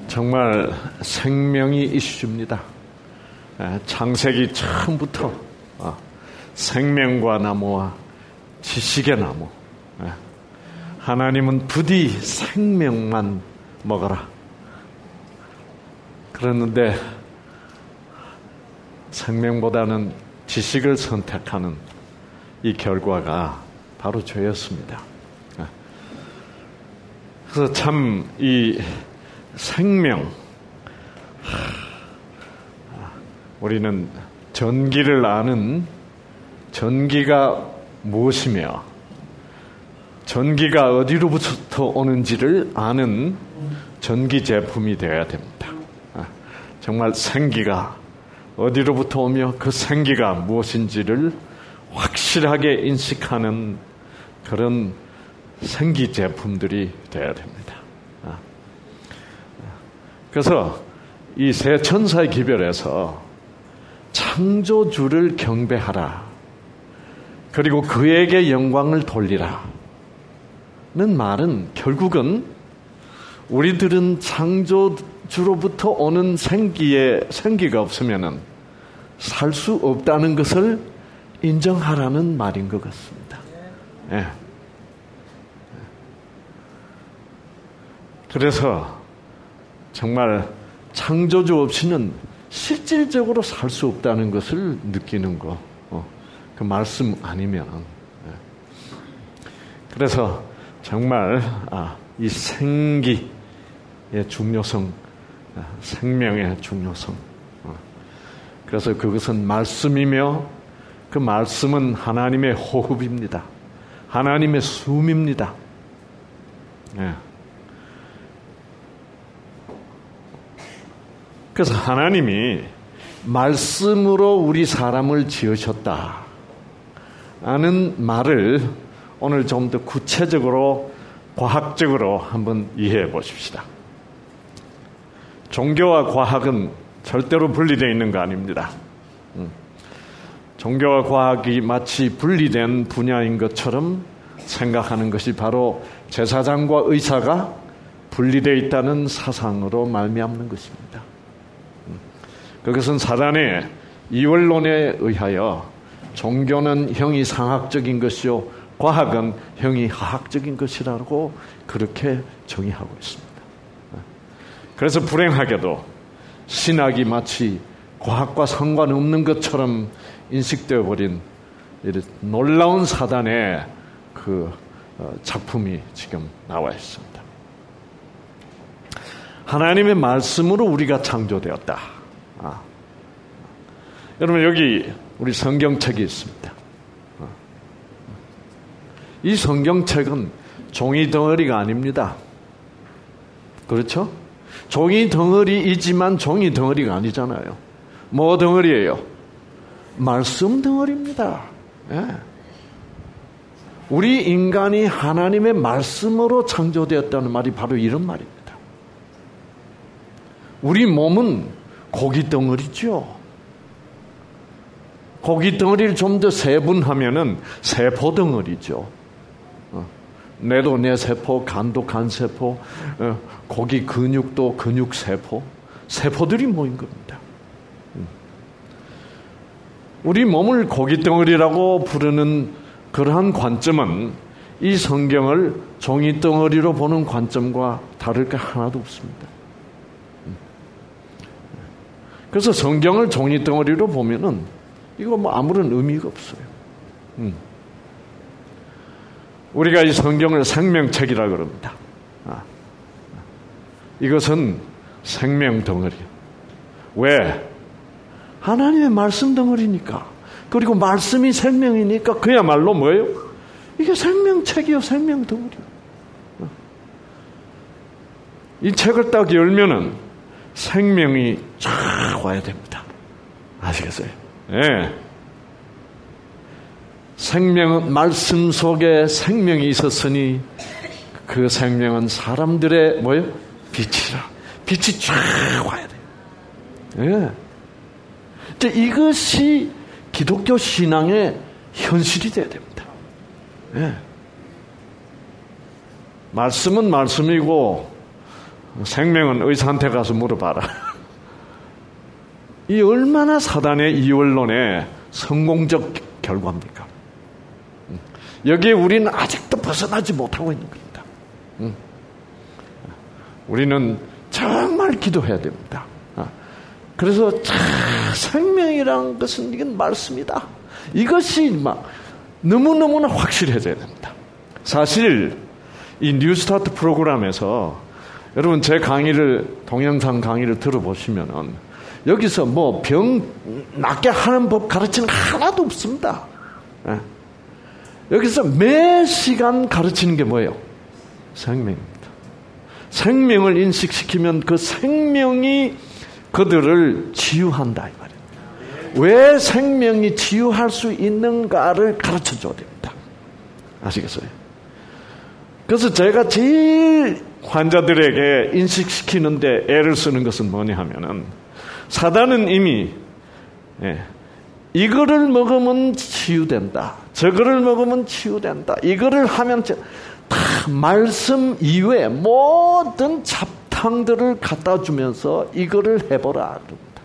정말 생명이 이슈입니다. 창세기 처음부터 생명과 나무와 지식의 나무, 하나님은 부디 생명만 먹어라 그랬는데 생명보다는 지식을 선택하는 이 결과가 바로 죄였습니다. 그래서 참 이 생명, 우리는 전기를 아는 전기가 무엇이며 전기가 어디로부터 오는지를 아는 전기 제품이 되어야 됩니다. 정말 생기가 어디로부터 오며 그 생기가 무엇인지를 확실하게 인식하는 그런 생기 제품들이 되어야 됩니다. 그래서 이 세 천사의 기별에서 창조주를 경배하라, 그리고 그에게 영광을 돌리라 는 말은 결국은 우리들은 창조주로부터 오는 생기가 없으면 살 수 없다는 것을 인정하라는 말인 것 같습니다. 네. 그래서 정말 창조주 없이는 실질적으로 살 수 없다는 것을 느끼는 거, 그 말씀 아니면. 그래서 정말 이 생기의 중요성, 생명의 중요성, 그래서 그것은 말씀이며 그 말씀은 하나님의 호흡입니다. 하나님의 숨입니다. 그래서 하나님이 말씀으로 우리 사람을 지으셨다 하는 말을 오늘 좀 더 구체적으로 과학적으로 한번 이해해 보십시다. 종교와 과학은 절대로 분리되어 있는 거 아닙니다. 종교와 과학이 마치 분리된 분야인 것처럼 생각하는 것이 바로 제사장과 의사가 분리되어 있다는 사상으로 말미암는 것입니다. 그것은 사단의 이원론에 의하여 종교는 형이상학적인 것이요 과학은 형이하학적인 것이라고 그렇게 정의하고 있습니다. 그래서 불행하게도 신학이 마치 과학과 상관없는 것처럼 인식되어 버린 놀라운 사단의 그 작품이 지금 나와 있습니다. 하나님의 말씀으로 우리가 창조되었다. 여러분, 여기 우리 성경책이 있습니다. 이 성경책은 종이 덩어리가 아닙니다. 그렇죠? 종이 덩어리이지만 종이 덩어리가 아니잖아요. 뭐 덩어리예요? 말씀 덩어리입니다. 예. 우리 인간이 하나님의 말씀으로 창조되었다는 말이 바로 이런 말입니다. 우리 몸은 고기 덩어리죠. 고기 덩어리를 좀 더 세분하면은 세포 덩어리죠. 뇌도 뇌세포, 간도 간세포, 고기 근육도 근육세포, 세포들이 모인 겁니다. 우리 몸을 고기 덩어리라고 부르는 그러한 관점은 이 성경을 종이 덩어리로 보는 관점과 다를 게 하나도 없습니다. 그래서 성경을 종이 덩어리로 보면은 이거 뭐 아무런 의미가 없어요. 우리가 이 성경을 생명책이라 그럽니다. 이것은 생명 덩어리. 왜? 하나님의 말씀 덩어리니까. 그리고 말씀이 생명이니까 그야말로 뭐예요? 이게 생명책이요, 생명 덩어리. 이 책을 딱 열면은 생명이 쫙 와야 됩니다. 아시겠어요? 예. 생명은 말씀 속에 생명이 있었으니 그 생명은 사람들의 뭐예요? 빛이라. 빛이 쫙 와야 돼요. 예. 이것이 기독교 신앙의 현실이 돼야 됩니다. 예. 말씀은 말씀이고 생명은 의사한테 가서 물어봐라. 이 얼마나 사단의 이원론의 성공적 결과입니까? 여기에 우리는 아직도 벗어나지 못하고 있는 겁니다. 우리는 정말 기도해야 됩니다. 그래서 생명이라는 것은 이건 말씀이다. 이것이 막 너무너무나 확실해져야 됩니다. 사실 이 뉴스타트 프로그램에서 여러분 제 강의를 동영상 강의를 들어보시면은 여기서 뭐 병 낫게 하는 법 가르치는 거 하나도 없습니다. 여기서 매 시간 가르치는 게 뭐예요? 생명입니다. 생명을 인식시키면 그 생명이 그들을 치유한다 이 말이에요. 왜 생명이 치유할 수 있는가를 가르쳐줘야 됩니다. 아시겠어요? 그래서 제가 제일 환자들에게 인식시키는데 애를 쓰는 것은 뭐냐 하면은 사단은 이미 이거를 먹으면 치유된다. 저거를 먹으면 치유된다. 이거를 하면 다 말씀 이외에 모든 잡탕들을 갖다 주면서 이거를 해보라.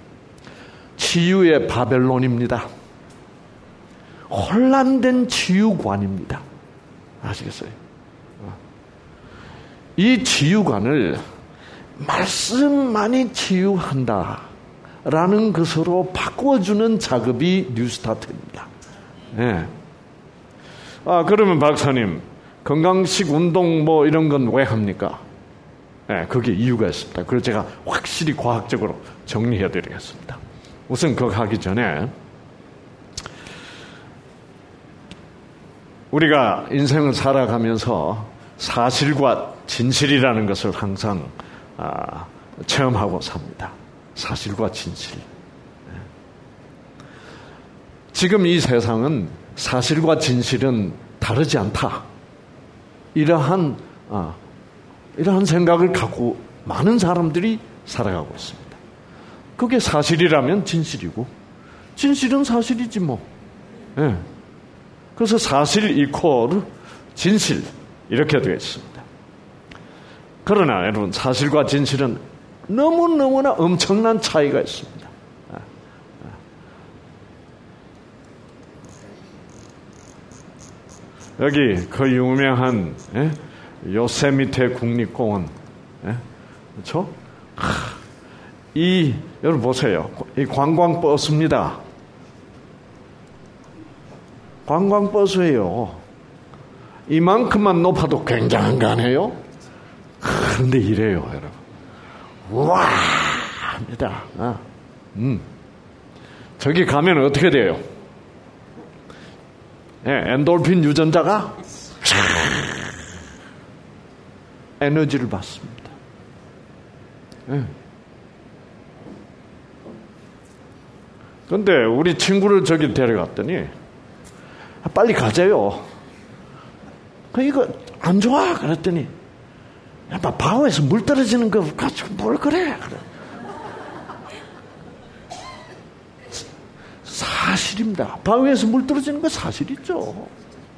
치유의 바벨론입니다. 혼란된 치유관입니다. 아시겠어요? 이 치유관을 말씀만이 치유한다 라는 것으로 바꿔주는 작업이 뉴스타트입니다. 네. 그러면 박사님 건강식 운동 뭐 이런 건 왜 합니까? 네, 그게 이유가 있습니다. 그걸 제가 확실히 과학적으로 정리해 드리겠습니다. 우선 그거 하기 전에 우리가 인생을 살아가면서 사실과 진실이라는 것을 항상 체험하고 삽니다. 사실과 진실. 지금 이 세상은 사실과 진실은 다르지 않다. 이러한 생각을 갖고 많은 사람들이 살아가고 있습니다. 그게 사실이라면 진실이고 진실은 사실이지 뭐. 네. 그래서 사실 이퀄 진실 이렇게 되어 있습니다. 그러나 여러분 사실과 진실은 너무너무나 엄청난 차이가 있습니다. 여기 그 유명한 요세미테 국립공원 그렇죠? 여러분 보세요. 이 관광버스입니다. 관광버스예요. 이만큼만 높아도 굉장한 거 아니에요? 그런데 이래요, 여러분. 와! 합니다. 저기 가면 어떻게 돼요? 엔돌핀 유전자가 에너지를 받습니다. 그런데 우리 친구를 저기 데려갔더니 빨리 가자요. 이거 안 좋아 그랬더니 바위에서 물 떨어지는 거 가지고 뭘 그래. 사실입니다. 바위에서 물 떨어지는 거 사실이죠.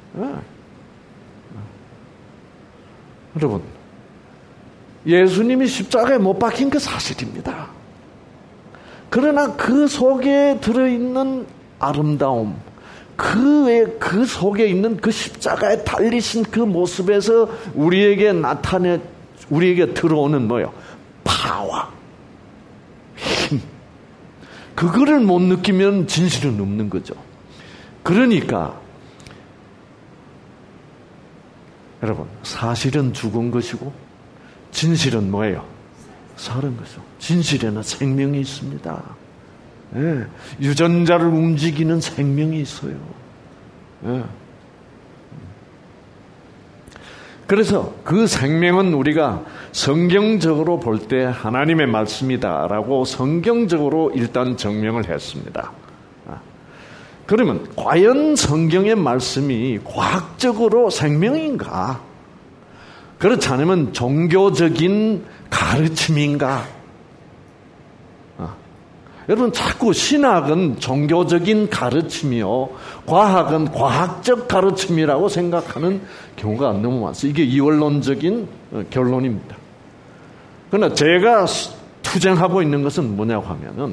여러분 예수님이 십자가에 못 박힌 거 사실입니다. 그러나 그 속에 들어있는 아름다움 그 속에 있는 그 십자가에 달리신 그 모습에서 우리에게 우리에게 들어오는 뭐예요? 파워, 힘. 그거를 못 느끼면 진실은 없는 거죠. 그러니까 여러분 사실은 죽은 것이고 진실은 뭐예요? 살은 것이죠. 진실에는 생명이 있습니다. 유전자를 움직이는 생명이 있어요. 그래서 그 생명은 우리가 성경적으로 볼 때 하나님의 말씀이다라고 성경적으로 일단 증명을 했습니다. 그러면 과연 성경의 말씀이 과학적으로 생명인가? 그렇지 않으면 종교적인 가르침인가? 여러분 자꾸 신학은 종교적인 가르침이요 과학은 과학적 가르침이라고 생각하는 경우가 너무 많습니다. 이게 이원론적인 결론입니다. 그러나 제가 투쟁하고 있는 것은 뭐냐고 하면은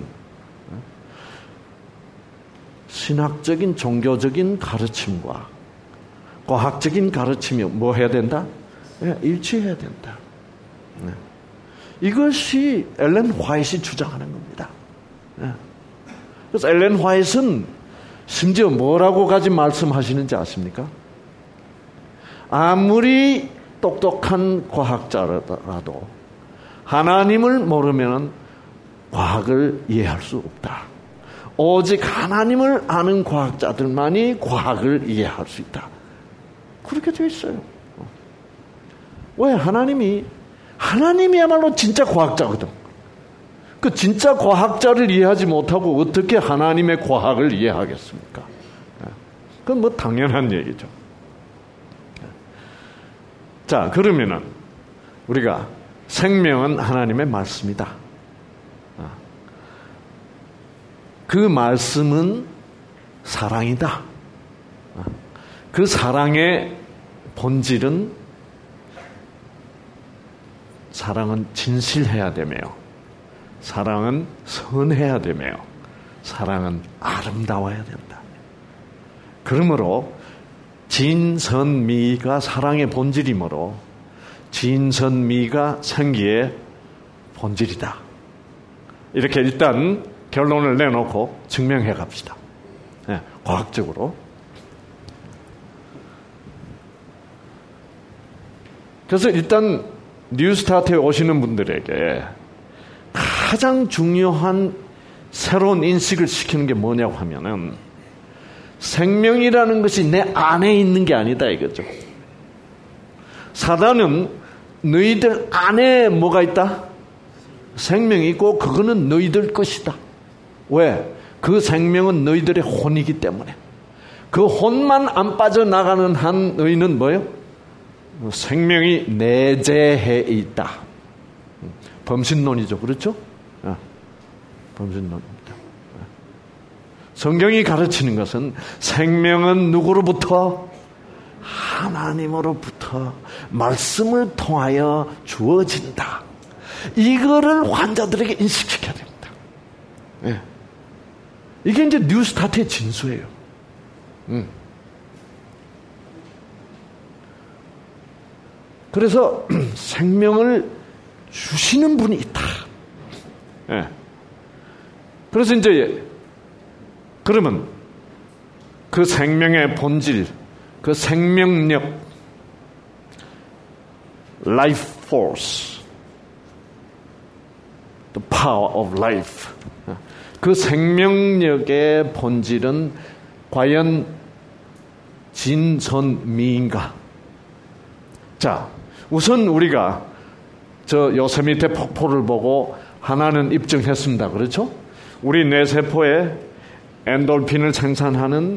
신학적인 종교적인 가르침과 과학적인 가르침이 뭐 해야 된다? 일치해야 된다. 이것이 엘렌 화이트이 주장하는 겁니다. 그래서 엘렌 화이트는 심지어 뭐라고까지 말씀하시는지 아십니까? 아무리 똑똑한 과학자라도 하나님을 모르면 과학을 이해할 수 없다. 오직 하나님을 아는 과학자들만이 과학을 이해할 수 있다. 그렇게 되어 있어요. 왜? 하나님이야말로 진짜 과학자거든. 그 진짜 과학자를 이해하지 못하고 어떻게 하나님의 과학을 이해하겠습니까? 그건 뭐 당연한 얘기죠. 자, 그러면은 우리가 생명은 하나님의 말씀이다. 그 말씀은 사랑이다. 그 사랑의 본질은 사랑은 진실해야 되며 사랑은 선해야 되며 사랑은 아름다워야 된다. 그러므로 진선미가 사랑의 본질이므로 진선미가 생기의 본질이다. 이렇게 일단 결론을 내놓고 증명해 갑시다. 과학적으로. 그래서 일단 뉴스타트에 오시는 분들에게 가장 중요한 새로운 인식을 시키는 게 뭐냐고 하면은 생명이라는 것이 내 안에 있는 게 아니다 이거죠. 사단은 너희들 안에 뭐가 있다? 생명이 있고 그거는 너희들 것이다. 왜? 그 생명은 너희들의 혼이기 때문에. 그 혼만 안 빠져나가는 한 너희는 뭐예요? 생명이 내재해 있다. 범신론이죠. 그렇죠? 범신론입니다. 성경이 가르치는 것은 생명은 누구로부터? 하나님으로부터 말씀을 통하여 주어진다. 이거를 환자들에게 인식시켜야 됩니다. 이게 이제 뉴스타트의 진수예요. 그래서 생명을 주시는 분이 있다. 그래서 이제 그러면 그 생명의 본질, 그 생명력, life force, the power of life. 그 생명력의 본질은 과연 진선미인가? 자, 우선 우리가 저 요세미테 폭포를 보고 하나는 입증했습니다. 그렇죠? 우리 뇌세포에 엔돌핀을 생산하는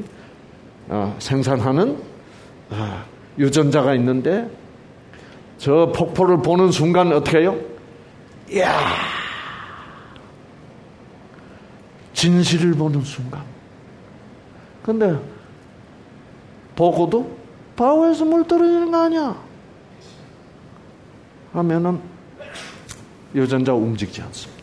유전자가 있는데 저 폭포를 보는 순간 어떻게 해요? 이야! 진실을 보는 순간. 근데 보고도 바오에서 물 떨어지는 거 아니야? 하면은 유전자가 움직이지 않습니다.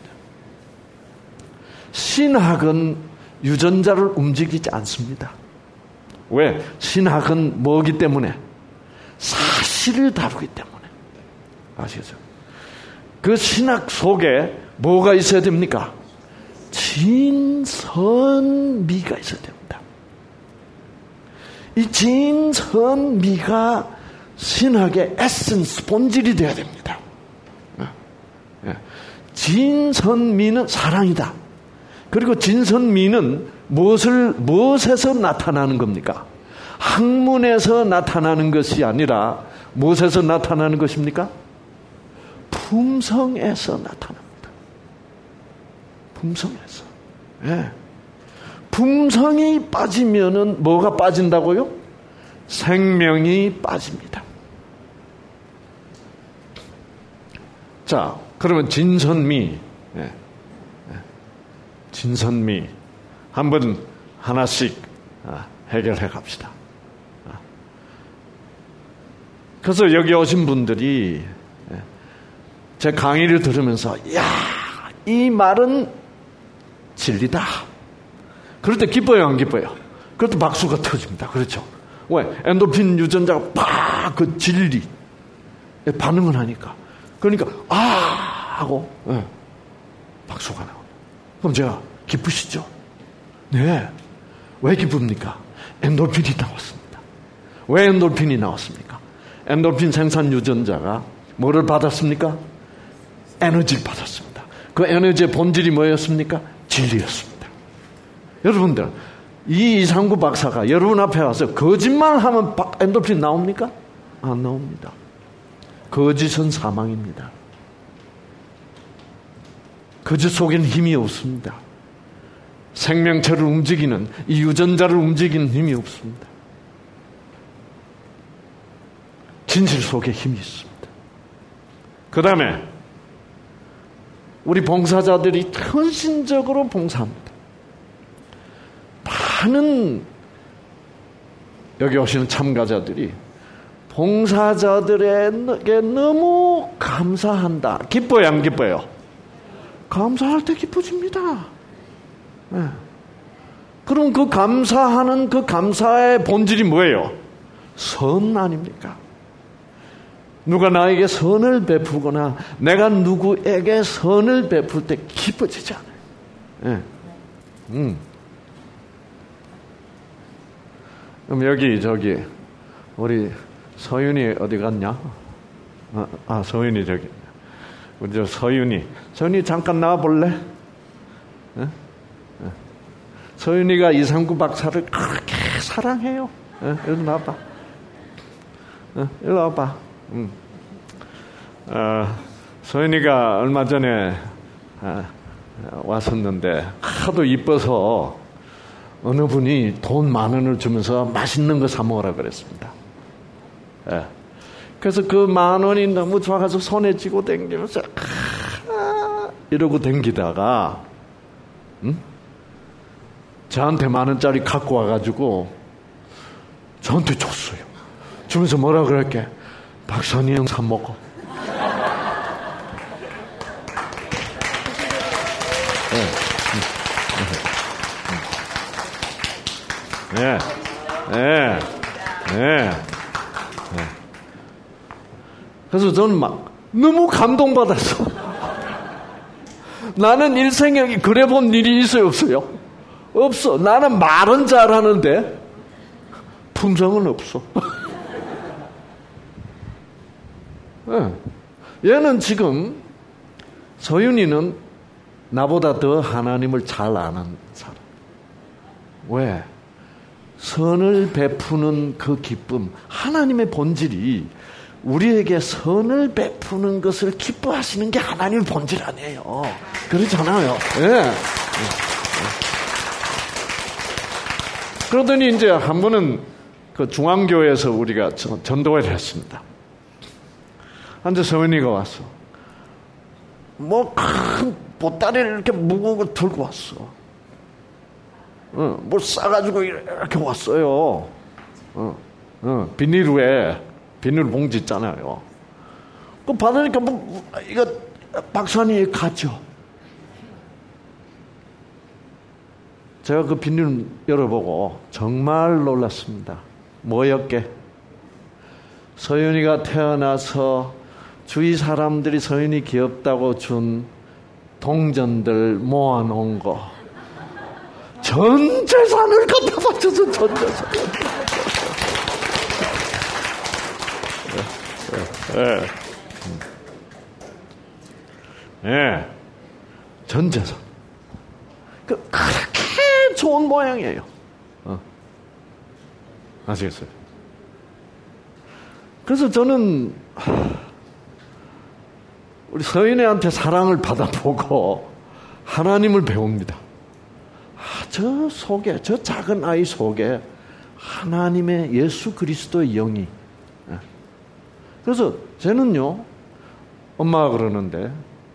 신학은 유전자를 움직이지 않습니다. 왜? 신학은 뭐기 때문에? 사실을 다루기 때문에. 아시겠죠? 그 신학 속에 뭐가 있어야 됩니까? 진선미가 있어야 됩니다. 이 진선미가 신학의 에센스, 본질이 되어야 됩니다. 진선미는 사랑이다. 그리고 진선미는 무엇에서 나타나는 겁니까? 학문에서 나타나는 것이 아니라 무엇에서 나타나는 것입니까? 품성에서 나타납니다. 품성에서. 품성이 빠지면은 뭐가 빠진다고요? 생명이 빠집니다. 자, 그러면 진선미 한번 하나씩 해결해 갑시다. 그래서 여기 오신 분들이 제 강의를 들으면서 야, 이 말은 진리다. 그럴 때 기뻐요, 안 기뻐요? 그럴 때 박수가 터집니다. 그렇죠? 왜? 엔도르핀 유전자가 팍 그 진리 반응을 하니까. 그러니까 아 하고 박수가 나와요. 그럼 제가 기쁘시죠? 네. 왜 기쁩니까? 엔도르핀이 나왔습니다. 왜 엔도르핀이 나왔습니까? 엔도르핀 생산 유전자가 뭐를 받았습니까? 에너지를 받았습니다. 그 에너지의 본질이 뭐였습니까? 진리였습니다. 여러분들, 이 이상구 박사가 여러분 앞에 와서 거짓말하면 엔도르핀 나옵니까? 안 나옵니다. 거짓은 사망입니다. 거짓 속에는 힘이 없습니다. 생명체를 움직이는 이 유전자를 움직이는 힘이 없습니다. 진실 속에 힘이 있습니다. 그 다음에 우리 봉사자들이 헌신적으로 봉사합니다. 많은 여기 오시는 참가자들이 봉사자들에게 너무 감사한다. 기뻐요, 안 기뻐요? 감사할 때 기뻐집니다. 네. 그럼 그 감사하는 그 감사의 본질이 뭐예요? 선 아닙니까? 누가 나에게 선을 베푸거나 내가 누구에게 선을 베풀 때 기뻐지지 않아요. 네. 그럼 저기 우리 서윤이 어디 갔냐? 서윤이 저기. 우리 저 서윤이 잠깐 나와 볼래? 네? 서윤이가 이상구 박사를 그렇게 사랑해요. 여기 나와봐. 여기 나와봐. 서윤이가 얼마 전에 왔었는데 하도 이뻐서 어느 분이 돈 10,000원을 주면서 맛있는 거 사 먹으라 그랬습니다. 그래서 그 10,000원이 너무 좋아가지고 손에 쥐고 댕기면서 이러고 댕기다가 저한테 10,000원짜리 갖고 와가지고 저한테 줬어요. 주면서 뭐라 그럴게? 박사님 사 먹어. 그래서 저는 막 너무 감동받았어. 나는 일생에 그래 본 일이 있어요, 없어요? 없어. 나는 말은 잘하는데 품성은 없어. 얘는 지금 서윤이는 나보다 더 하나님을 잘 아는 사람. 왜? 선을 베푸는 그 기쁨, 하나님의 본질이 우리에게 선을 베푸는 것을 기뻐하시는 게 하나님의 본질 아니에요. 그렇잖아요. 예. 그러더니 이제 한 번은 그 중앙교회에서 우리가 전도회를 했습니다. 한데 서윤이가 왔어. 뭐 큰 보따리를 이렇게 무거운 거 들고 왔어. 뭘 싸가지고 이렇게 왔어요. 비닐에 비닐 봉지 있잖아요. 그 받으니까 이거 박사님 가죠. 제가 그 비닐 열어보고 정말 놀랐습니다. 뭐였게? 서윤이가 태어나서 주위 사람들이 서윤이 귀엽다고 준 동전들 모아놓은 거. 전 재산을 갖다 바쳐서 전 재산. 전 재산. 그렇게 좋은 모양이에요. 아시겠어요? 그래서 저는 우리 서인애한테 사랑을 받아보고 하나님을 배웁니다. 저 속에, 저 작은 아이 속에 하나님의 예수 그리스도의 영이. 그래서 쟤는요, 엄마가 그러는데,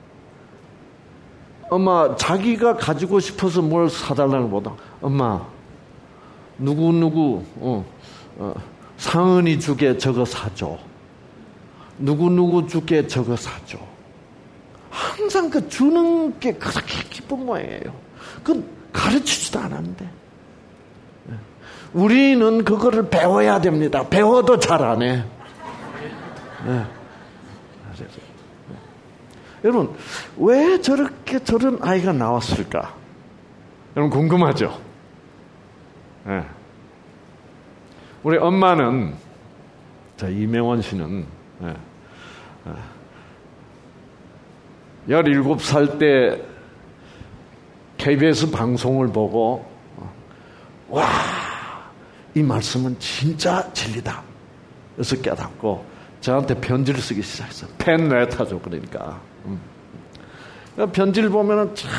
엄마 자기가 가지고 싶어서 뭘 사달라는 것보다 엄마 누구누구 상은이 주게 저거 사줘. 누구누구 주게 저거 사줘. 항상 그 주는 게 그렇게 기쁜 모양이에요. 그건 가르치지도 않았는데. 우리는 그거를 배워야 됩니다. 배워도 잘 안 해. 네. 여러분, 왜 저런 아이가 나왔을까? 여러분 궁금하죠? 네. 우리 엄마는, 이명원 씨는 17살 때 KBS 방송을 보고 와, 이 말씀은 진짜 진리다. 그래서 깨닫고 저한테 편지를 쓰기 시작했어요. 펜 뇌타죠. 그러니까. 편지를 보면은 참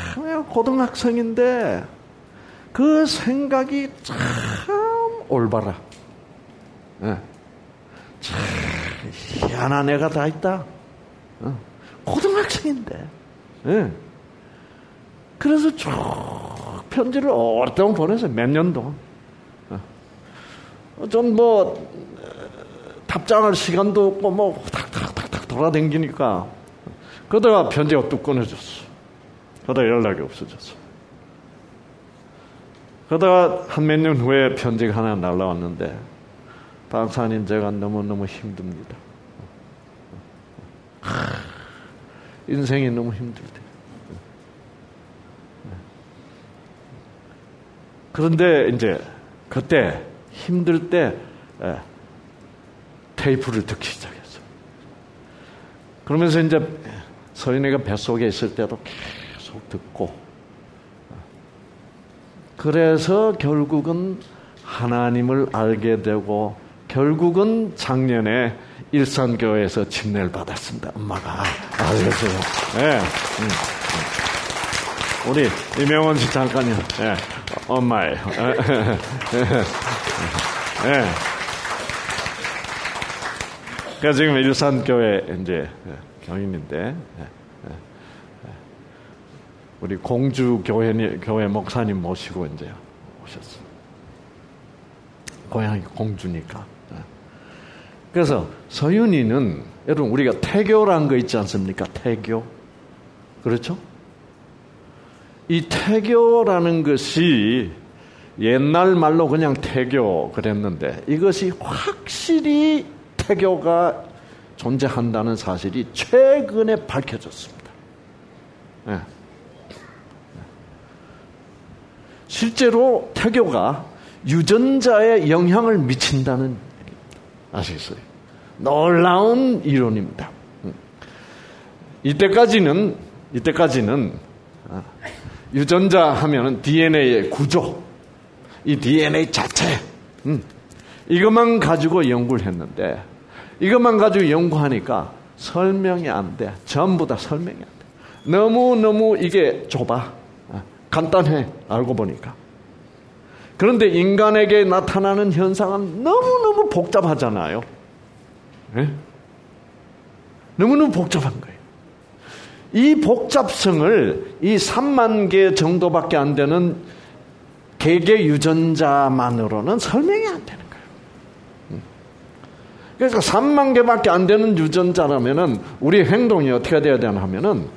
고등학생인데 그 생각이 참 올바라. 네. 참 희한한 애가 다 있다. 고등학생인데. 네. 그래서 쭉 편지를 오랫동안 보내서 몇 년 동안. 전 답장할 시간도 없고 탁탁탁탁 돌아다니니까 그러다가 편지가 뚝 끊어졌어. 그러다가 연락이 없어졌어. 그러다가 한 몇 년 후에 편지가 하나 날라왔는데, 박사님 제가 너무너무 힘듭니다. 인생이 너무 힘들대. 그런데 이제 그때 힘들 때 테이프를 듣기 시작했어. 그러면서 이제 서인이가 뱃속에 있을 때도 계속 듣고, 그래서 결국은 하나님을 알게 되고, 결국은 작년에 일산교회에서 침례를 받았습니다. 엄마가. 그래서 네. 우리 이명원 씨 잠깐요. 네. 엄마예요. 네. 그래서 지금 일산교회 이제 교인인데, 우리 공주 교회 목사님 모시고 이제 오셨어요. 고향이 공주니까. 그래서 서윤이는, 여러분 우리가 태교란 거 있지 않습니까? 태교. 그렇죠? 이 태교라는 것이 옛날 말로 그냥 태교 그랬는데, 이것이 확실히 태교가 존재한다는 사실이 최근에 밝혀졌습니다. 네. 실제로 태교가 유전자에 영향을 미친다는 얘기입니다. 아시겠어요? 놀라운 이론입니다. 이때까지는 유전자 하면은 DNA의 구조, 이 DNA 자체, 이것만 가지고 연구를 했는데, 이것만 가지고 연구하니까 설명이 안 돼. 전부 다 설명이 안 돼. 너무 이게 좁아. 간단해. 알고 보니까. 그런데 인간에게 나타나는 현상은 너무너무 복잡하잖아요. 네? 너무너무 복잡한 거예요. 이 복잡성을 이 3만 개 정도밖에 안 되는 개개 유전자만으로는 설명이 안 되는 거예요. 그러니까 3만 개밖에 안 되는 유전자라면은 우리 행동이 어떻게 돼야 되나 하면은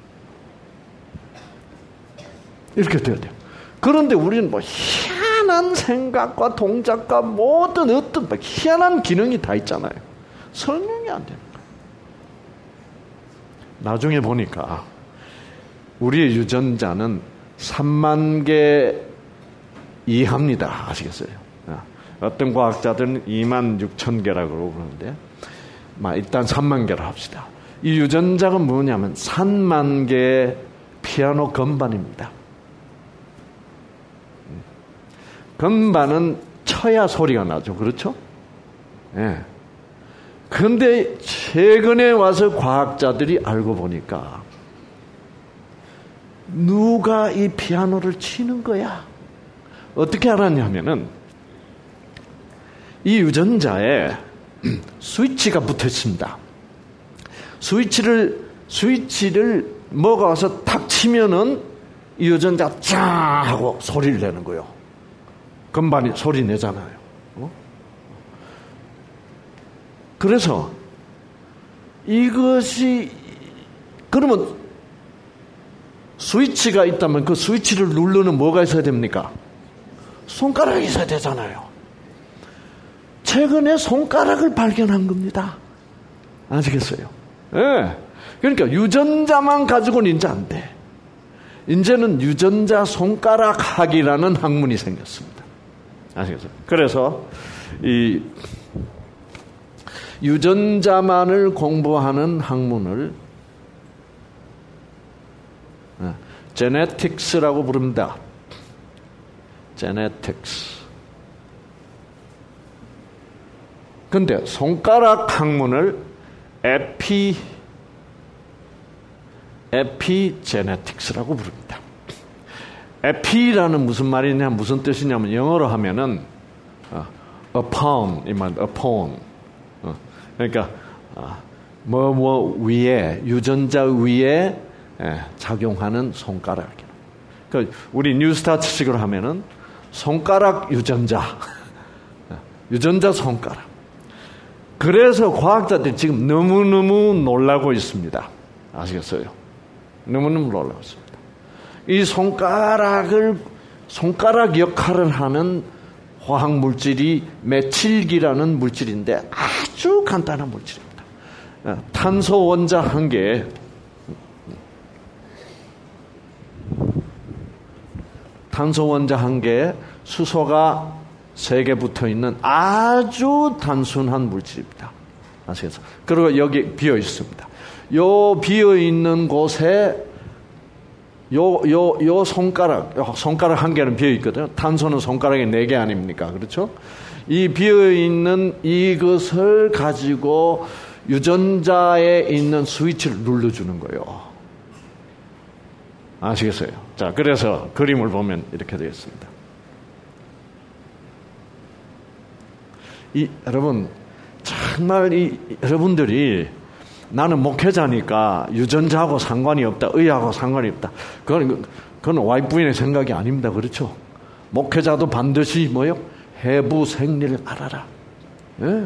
이렇게 돼야 돼요. 그런데 우리는 희한한 생각과 동작과 모든 어떤 희한한 기능이 다 있잖아요. 설명이 안 되는 거예요. 나중에 보니까 우리의 유전자는 3만 개 이하입니다. 아시겠어요? 어떤 과학자들은 2만 6천 개라고 그러는데, 일단 3만 개로 합시다. 이 유전자가 뭐냐면 3만 개의 피아노 건반입니다. 건반은 쳐야 소리가 나죠. 그렇죠? 예. 그런데 최근에 와서 과학자들이 알고 보니까 누가 이 피아노를 치는 거야? 어떻게 알았냐면은 이 유전자에 스위치가 붙어 있습니다. 스위치를 뭐가 와서 탁 치면은 이 유전자가 쫙 하고 소리를 내는 거예요. 건반이 소리 내잖아요. 그래서 이것이 그러면 스위치가 있다면 그 스위치를 누르는 뭐가 있어야 됩니까? 손가락이 있어야 되잖아요. 최근에 손가락을 발견한 겁니다. 아시겠어요? 예. 그러니까 유전자만 가지고는 이제 안 돼. 이제는 유전자 손가락학이라는 학문이 생겼습니다. 아시겠어요? 그래서 이 유전자만을 공부하는 학문을 제네틱스라고 부릅니다. 제네틱스. 근데 손가락 학문을 에피제네틱스라고 부릅니다. 에피라는 무슨 말이냐, 무슨 뜻이냐면 영어로 하면은 upon 이 말, upon. 그러니까 뭐 위에, 유전자 위에 작용하는 손가락이에요. 그러니까 우리 뉴스타트식으로 하면은 손가락 유전자, 유전자 손가락. 그래서 과학자들이 지금 너무너무 놀라고 있습니다. 아시겠어요? 너무너무 놀라고 있습니다. 이 손가락 역할을 하는 화학 물질이 메틸기라는 물질인데 아주 간단한 물질입니다. 탄소 원자 한 개에 수소가 3개 붙어 있는 아주 단순한 물질입니다. 아시겠어요? 그리고 여기 비어 있습니다. 요 비어 있는 곳에 요 손가락 한 개는 비어 있거든요. 탄소는 손가락이 4개 아닙니까? 그렇죠? 이 비어 있는 이것을 가지고 유전자에 있는 스위치를 눌러주는 거예요. 아시겠어요? 자, 그래서 그림을 보면 이렇게 되겠습니다. 여러분, 정말 여러분들이 나는 목회자니까 유전자하고 상관이 없다, 의하고 상관이 없다. 그건 와이프인의 생각이 아닙니다. 그렇죠? 목회자도 반드시 뭐요? 해부 생리를 알아라. 예.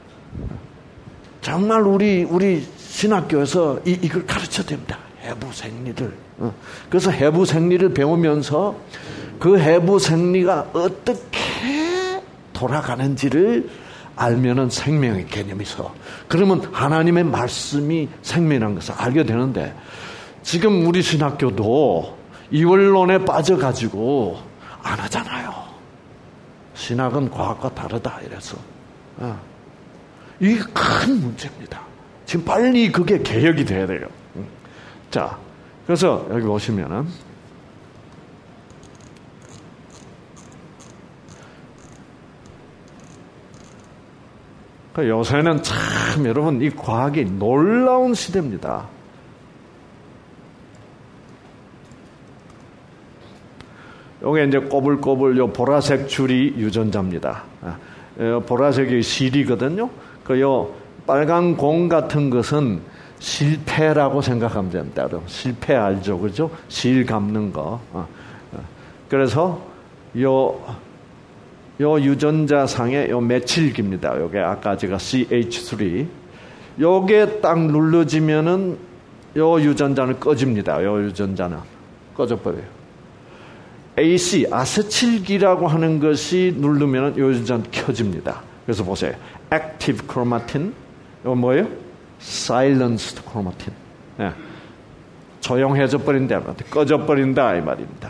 정말 우리 신학교에서 이걸 가르쳐야 됩니다. 해부 생리를. 그래서 해부 생리를 배우면서 그 해부 생리가 어떻게 돌아가는지를 알면은 생명의 개념이 있어. 그러면 하나님의 말씀이 생명이라는 것을 알게 되는데, 지금 우리 신학교도 이원론에 빠져가지고 안 하잖아요. 신학은 과학과 다르다 이래서. 이게 큰 문제입니다. 지금 빨리 그게 개혁이 돼야 돼요. 자, 그래서 여기 보시면은 요새는 참 여러분 이 과학이 놀라운 시대입니다. 요게 이제 꼬불꼬불 요 보라색 줄이 유전자입니다. 보라색이 실이거든요. 요 빨간 공 같은 것은 실패라고 생각하면 됩니다. 여러분 실패 알죠, 그죠? 실 감는 거. 그래서 요 유전자상의 요 메틸기입니다. 요게 아까 제가 CH3. 요게 딱 눌러지면은 요 유전자는 꺼집니다. 요 유전자는 꺼져버려요. AC, 아세틸기라고 하는 것이 누르면은 요 유전자는 켜집니다. 그래서 보세요. Active chromatin. 요 뭐예요? Silenced chromatin. 예. 조용해져 버린다. 꺼져 버린다. 이 말입니다.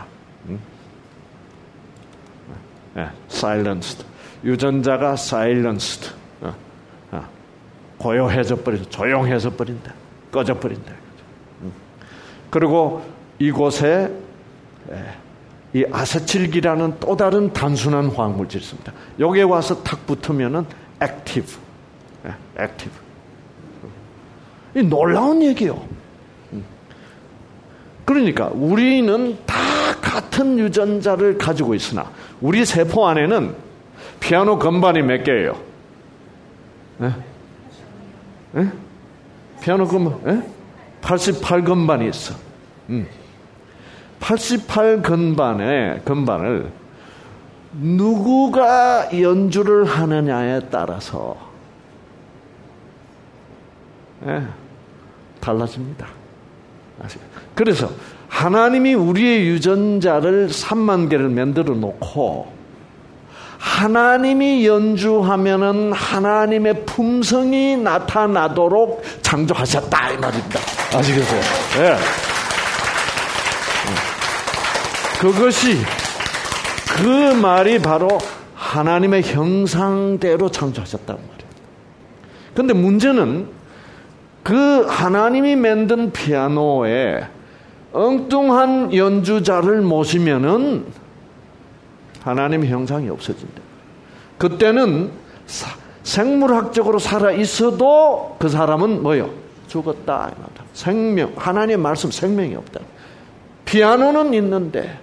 silenced. 유전자가 silenced. 고요해져 버린다. 조용해져 버린다. 꺼져 버린다. 그리고 이곳에 이 아세틸기라는 또 다른 단순한 화학물질이 있습니다. 여기에 와서 탁 붙으면은 active. active. 이 놀라운 얘기예요. 그러니까 우리는 다 같은 유전자를 가지고 있으나 우리 세포 안에는 피아노 건반이 몇 개예요? 피아노 건반 88건반이 있어. 88건반을 누구가 연주를 하느냐에 따라서 달라집니다. 그래서 하나님이 우리의 유전자를 3만 개를 만들어 놓고 하나님이 연주하면은 하나님의 품성이 나타나도록 창조하셨다 이 말입니다. 아시겠어요? 네. 그것이 그 말이 바로 하나님의 형상대로 창조하셨다는 말이에요. 그런데 문제는 그 하나님이 만든 피아노에 엉뚱한 연주자를 모시면은 하나님의 형상이 없어진다. 그때는 생물학적으로 살아 있어도 그 사람은 뭐요? 죽었다. 생명, 하나님의 말씀 생명이 없다. 피아노는 있는데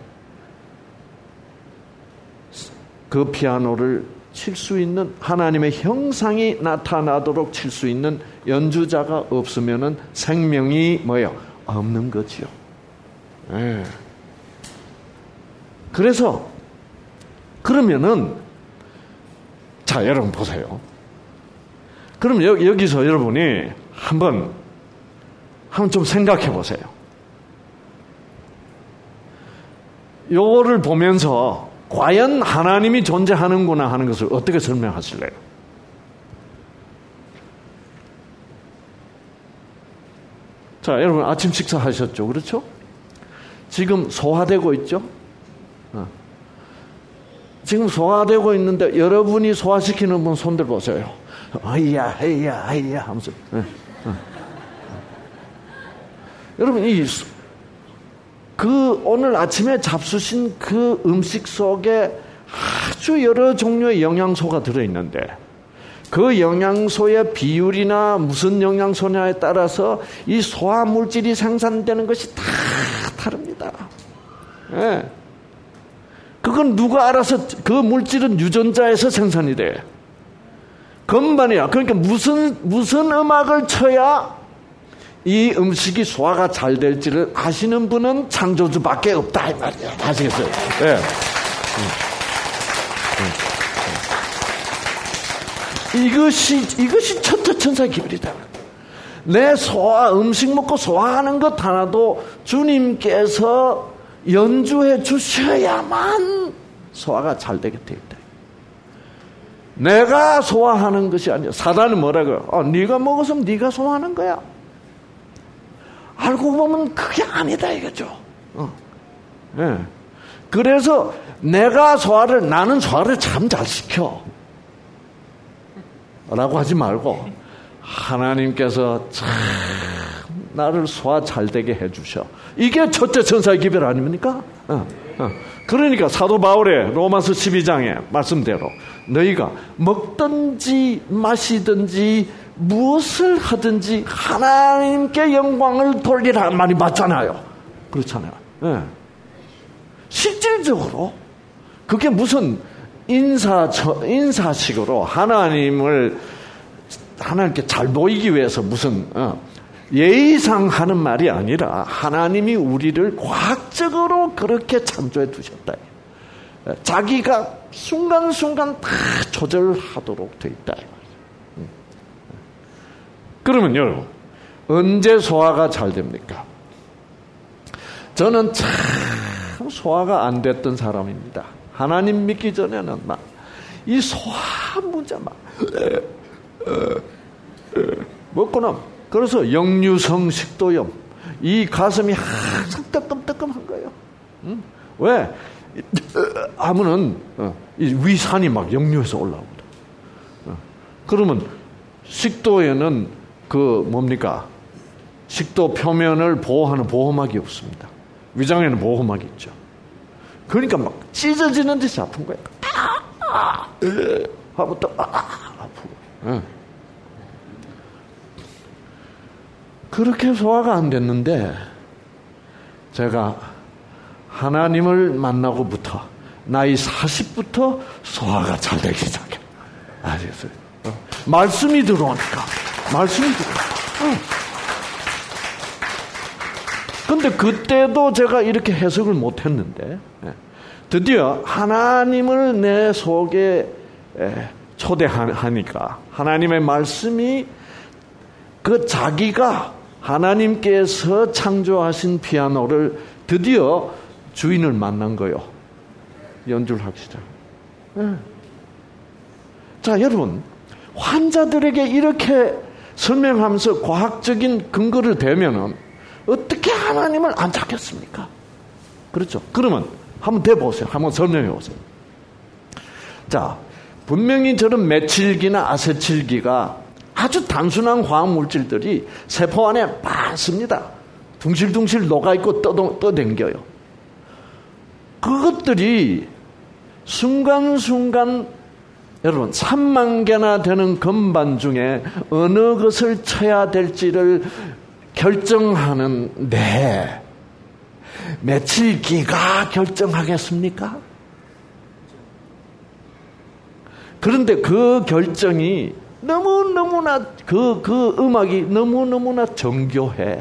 그 피아노를 칠 수 있는 하나님의 형상이 나타나도록 칠 수 있는 연주자가 없으면은 생명이 뭐요? 없는 거지요. 네. 그래서 그러면은 자 여러분 보세요. 그럼 여기서 여러분이 한번 좀 생각해 보세요. 요거를 보면서 과연 하나님이 존재하는구나 하는 것을 어떻게 설명하실래요? 자, 여러분 아침 식사하셨죠? 그렇죠? 지금 소화되고 있죠? 지금 소화되고 있는데 여러분이 소화시키는 분 손들 보세요. 아이야 하면서. 여러분 그 오늘 아침에 잡수신 그 음식 속에 아주 여러 종류의 영양소가 들어있는데 그 영양소의 비율이나 무슨 영양소냐에 따라서 이 소화 물질이 생산되는 것이 다 다릅니다. 네. 그건 누가 알아서 그 물질은 유전자에서 생산이 돼. 건반이야. 그러니까 무슨 음악을 쳐야 이 음식이 소화가 잘 될지를 아시는 분은 창조주밖에 없다 이 말이야. 아시겠어요? 네. 이것이 천차천사의 기별이다. 내 음식 먹고 소화하는 것 하나도 주님께서 연주해 주셔야만 소화가 잘 되게 돼 있다. 내가 소화하는 것이 아니야. 사단은 뭐라고요? 네가 먹었으면 네가 소화하는 거야. 알고 보면 그게 아니다 이거죠. 네. 그래서 나는 소화를 참 잘 시켜 라고 하지 말고 하나님께서 참 나를 소화 잘 되게 해주셔. 이게 첫째 천사의 기별 아닙니까? 그러니까 사도 바울의 로마서 12장의 말씀대로 너희가 먹든지 마시든지 무엇을 하든지 하나님께 영광을 돌리라는 말이 맞잖아요. 그렇잖아요. 네. 실질적으로 그게 무슨 인사식으로 하나님께 잘 보이기 위해서 무슨 예의상 하는 말이 아니라 하나님이 우리를 과학적으로 그렇게 창조해 두셨다. 자기가 순간순간 다 조절하도록 되어 있다. 그러면 여러분 언제 소화가 잘 됩니까? 저는 참 소화가 안 됐던 사람입니다. 하나님 믿기 전에는 막 이 소화 문제 막 먹고 나면 그래서 역류성 식도염 이 가슴이 항상 뜨끔뜨끔한 거예요. 왜? 하면은 이 위산이 막 역류해서 올라옵니다. 그러면 식도에는 뭡니까? 식도 표면을 보호하는 보호막이 없습니다. 위장에는 보호막이 있죠. 그러니까 막 찢어지는 듯이 아픈 거예요. 하고 또 아프고. 그렇게 소화가 안 됐는데 제가 하나님을 만나고부터 나이 40부터 소화가 잘 되기 시작해요. 아시겠어요? 말씀이 들어오니까. 근데 그때도 제가 이렇게 해석을 못했는데 드디어 하나님을 내 속에 초대하니까 하나님의 말씀이 자기가 하나님께서 창조하신 피아노를 드디어 주인을 만난 거요. 연주를 하기 시작. 자, 여러분, 환자들에게 이렇게 설명하면서 과학적인 근거를 대면은 어떻게 하나님을 안 찾겠습니까? 그렇죠. 그러면 한번 대보세요. 한번 설명해 보세요. 자, 분명히 저런 메칠기나 아세틸기가 아주 단순한 화학 물질들이 세포 안에 많습니다. 둥실둥실 녹아있고 떠댕겨요. 그것들이 순간순간 여러분 3만 개나 되는 건반 중에 어느 것을 쳐야 될지를 결정하는데 메칠기가 결정하겠습니까? 그런데 그 결정이 너무너무나 그 음악이 너무너무나 정교해.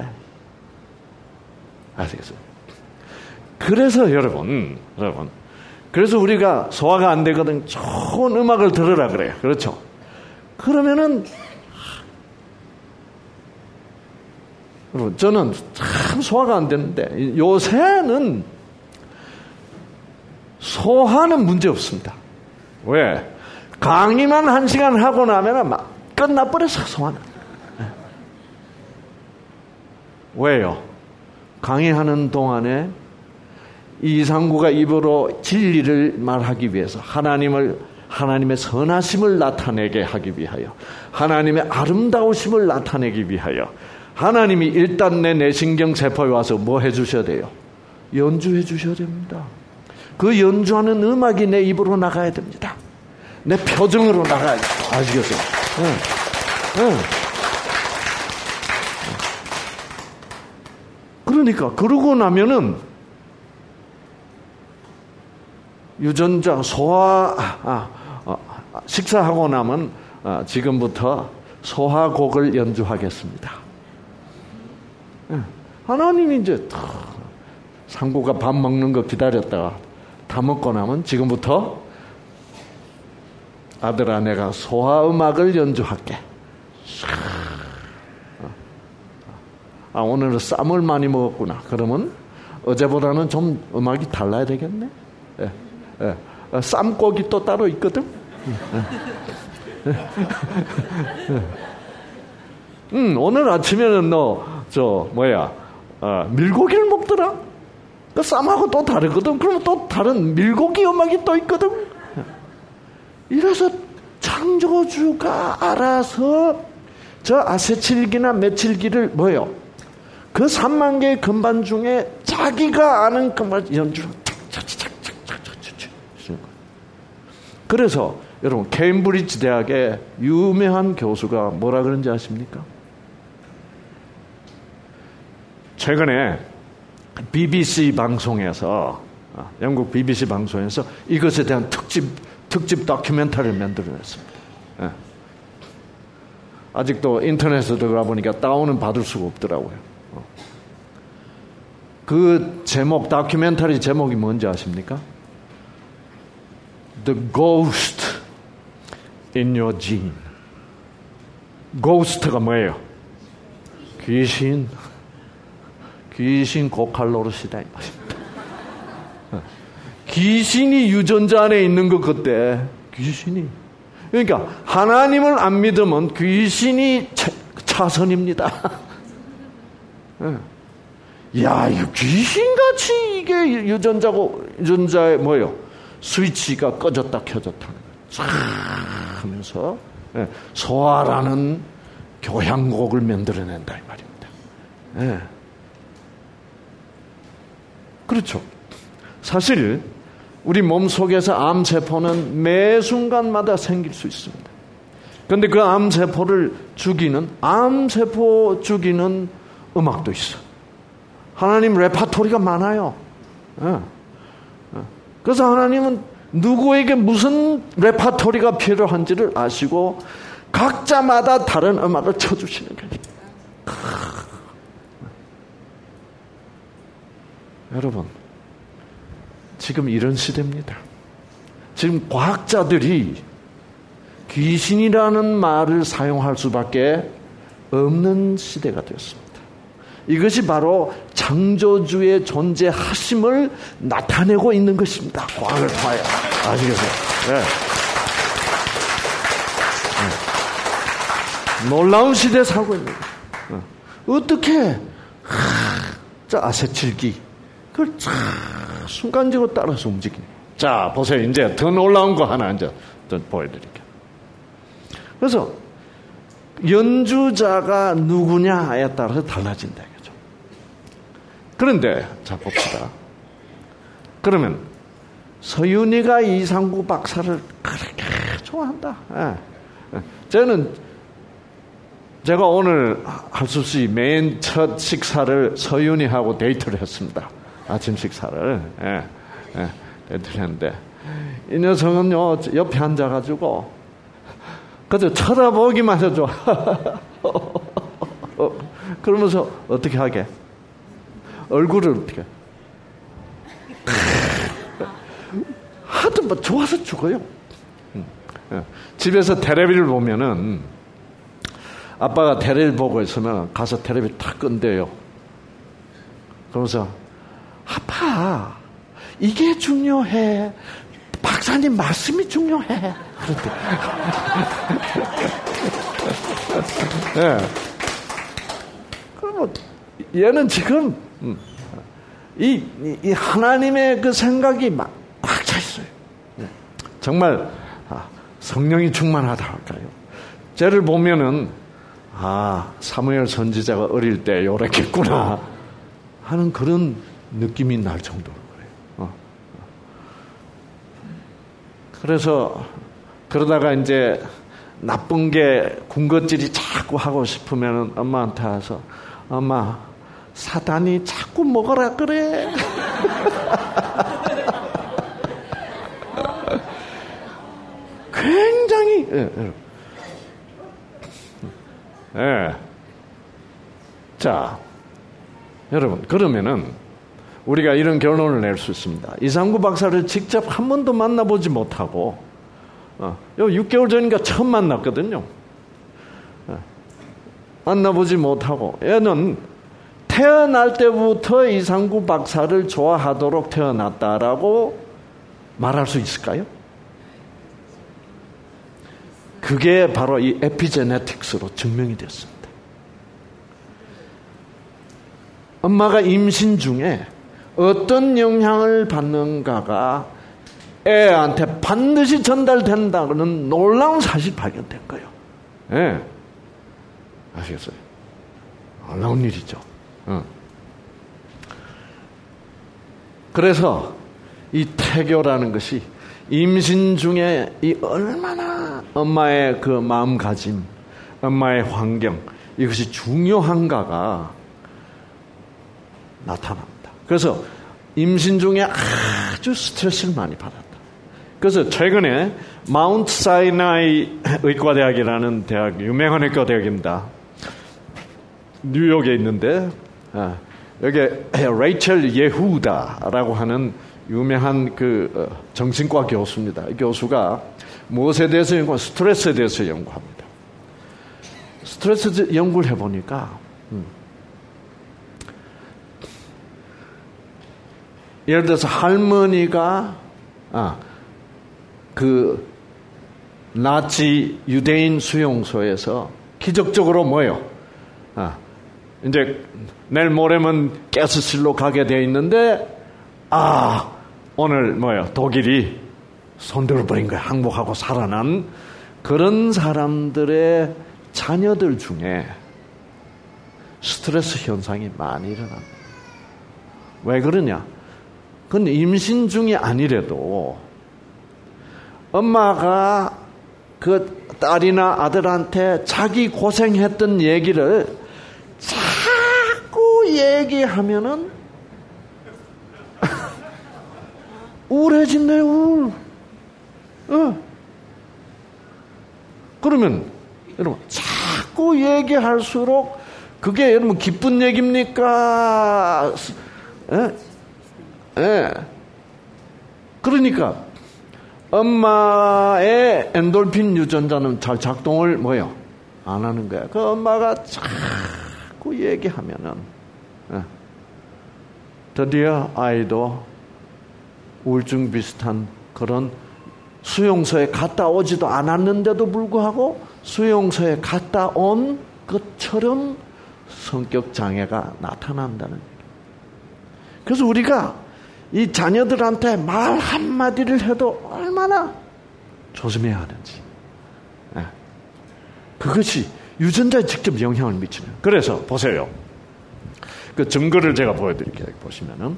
아시겠어요? 그래서 여러분 그래서 우리가 소화가 안 되거든. 좋은 음악을 들으라 그래요. 그렇죠? 그러면은 여러분, 저는 참 소화가 안 되는데 요새는 소화는 문제 없습니다. 왜? 강의만 1시간 하고 나면 막 끝나버려서 소화는. 왜요? 강의하는 동안에 이상구가 입으로 진리를 말하기 위해서 하나님의 선하심을 나타내게 하기 위하여 하나님의 아름다우심을 나타내기 위하여 하나님이 일단 내 내신경 세포에 와서 뭐 해주셔야 돼요? 연주해 주셔야 됩니다. 그 연주하는 음악이 내 입으로 나가야 됩니다. 내 표정으로 나가야 돼요. 아시겠어요? 그러니까 그러고 나면은 유전자 식사하고 나면 지금부터 소화곡을 연주하겠습니다. 하나님이 이제 상구가 밥 먹는 거 기다렸다가 다 먹고 나면 지금부터 아들아 내가 소화음악을 연주할게. 오늘은 쌈을 많이 먹었구나. 그러면 어제보다는 좀 음악이 달라야 되겠네. 쌈고기 또 따로 있거든. 오늘 아침에는 밀고기를 먹더라. 그 쌈하고 또 다르거든. 그러면 또 다른 밀고기 음악이 또 있거든. 이래서 창조주가 알아서 저 아세틸기나 메칠기를 그 3만 개의 건반 중에 자기가 아는 건반 연주를 그래서 여러분 케임브리지 대학의 유명한 교수가 뭐라 그런지 아십니까? 최근에 BBC 방송에서 영국 BBC 방송에서 이것에 대한 특집 다큐멘터리를 만들어냈습니다. 아직도 인터넷에 들어가 보니까 다운은 받을 수가 없더라고요. 그 제목 다큐멘터리 제목이 뭔지 아십니까? The Ghost in Your Gene. Ghost가 뭐예요? 귀신 고칼로르시다 이 말입니다. 귀신이 유전자 안에 있는 것 그때 귀신이. 그러니까 하나님을 안 믿으면 귀신이 차선입니다. 야, 이거 귀신같이 이게 유전자의 스위치가 꺼졌다 켜졌다 하면서 소화라는 교향곡을 만들어낸다 이 말입니다. 그렇죠. 사실 우리 몸 속에서 암세포는 매 순간마다 생길 수 있습니다. 그런데 그 암세포를 죽이는 음악도 있어. 하나님 레파토리가 많아요. 그래서 하나님은 누구에게 무슨 레파토리가 필요한지를 아시고 각자마다 다른 음악을 쳐주시는 거예요. 여러분, 지금 이런 시대입니다. 지금 과학자들이 귀신이라는 말을 사용할 수밖에 없는 시대가 되었습니다. 이것이 바로 창조주의 존재하심을 나타내고 있는 것입니다. 광을 통하여. 아시겠어요? 네. 놀라운 시대에 살고 있는 거예요. 어떻게 자 아세칠기 그걸 순간적으로 따라서 움직이네. 자 보세요. 이제 더 놀라운 거 하나 이제 더 보여드릴게요. 그래서 연주자가 누구냐에 따라서 달라진다 이거죠. 그런데 자 봅시다. 그러면 서윤이가 이상구 박사를 그렇게 좋아한다. 제가 오늘 할 수 없이 맨 첫 식사를 서윤이하고 데이트를 했습니다. 아침 식사를. 데이트를 했는데, 이 녀석은요, 옆에 앉아가지고, 그저 쳐다보기만 해줘. 그러면서 어떻게 하게? 얼굴을 어떻게? 하도 뭐 좋아서 죽어요. 집에서 텔레비를 보면은, 아빠가 텔레비를 보고 있으면 가서 텔레비 탁 끈대요. 그러면서 아빠 이게 중요해. 박사님 말씀이 중요해. 그런데 네. 그럼 얘는 지금 이 하나님의 그 생각이 막 꽉 차 있어요. 정말 성령이 충만하다 할까요? 쟤를 보면은 사무엘 선지자가 어릴 때 요랬겠구나 하는 그런 느낌이 날 정도로 그래요. 그래서 그러다가 이제 나쁜 게 군것질이 자꾸 하고 싶으면 엄마한테 와서 엄마 사단이 자꾸 먹으라 그래. 굉장히 자, 여러분, 그러면은 우리가 이런 결론을 낼 수 있습니다. 이상구 박사를 직접 한 번도 만나보지 못하고, 6개월 전인가 처음 만났거든요. 만나보지 못하고, 얘는 태어날 때부터 이상구 박사를 좋아하도록 태어났다라고 말할 수 있을까요? 그게 바로 이 에피제네틱스로 증명이 됐습니다. 엄마가 임신 중에 어떤 영향을 받는가가 애한테 반드시 전달된다는 놀라운 사실이 발견된 거예요. 예. 아시겠어요? 놀라운 일이죠. 그래서 이 태교라는 것이 임신 중에 이 얼마나 엄마의 그 마음가짐, 엄마의 환경, 이것이 중요한가가 나타납니다. 그래서 임신 중에 아주 스트레스를 많이 받았다. 그래서 최근에 마운트 사이나이 의과대학이라는 대학, 유명한 의과대학입니다. 뉴욕에 있는데, 여기 레이첼 예후다라고 하는 유명한 그 정신과 교수입니다. 이 교수가 무엇에 대해서 연구하면 스트레스에 대해서 연구합니다. 스트레스 연구를 해보니까 예를 들어서 할머니가 그 나치 유대인 수용소에서 기적적으로 뭐예요? 이제 내일 모레면 가스실로 가게 돼 있는데 오늘 뭐예요? 독일이 손들어버린 거야. 항복하고 살아난 그런 사람들의 자녀들 중에 스트레스 현상이 많이 일어납니다. 왜 그러냐? 그건 임신 중이 아니래도 엄마가 그 딸이나 아들한테 자기 고생했던 얘기를 자꾸 얘기하면은 우울해진대, 우울. 그러면, 여러분, 자꾸 얘기할수록 그게 여러분 기쁜 얘기입니까? 그러니까, 엄마의 엔돌핀 유전자는 잘 작동을 안 하는 거야. 그 엄마가 자꾸 얘기하면은, 드디어 아이도 우울증 비슷한 그런 수용소에 갔다 오지도 않았는데도 불구하고 수용소에 갔다 온 것처럼 성격 장애가 나타난다는 얘기예요. 그래서 우리가 이 자녀들한테 말 한마디를 해도 얼마나 조심해야 하는지. 그것이 유전자에 직접 영향을 미치는. 그래서 보세요. 그 증거를 제가 보여드릴게요. 보시면은.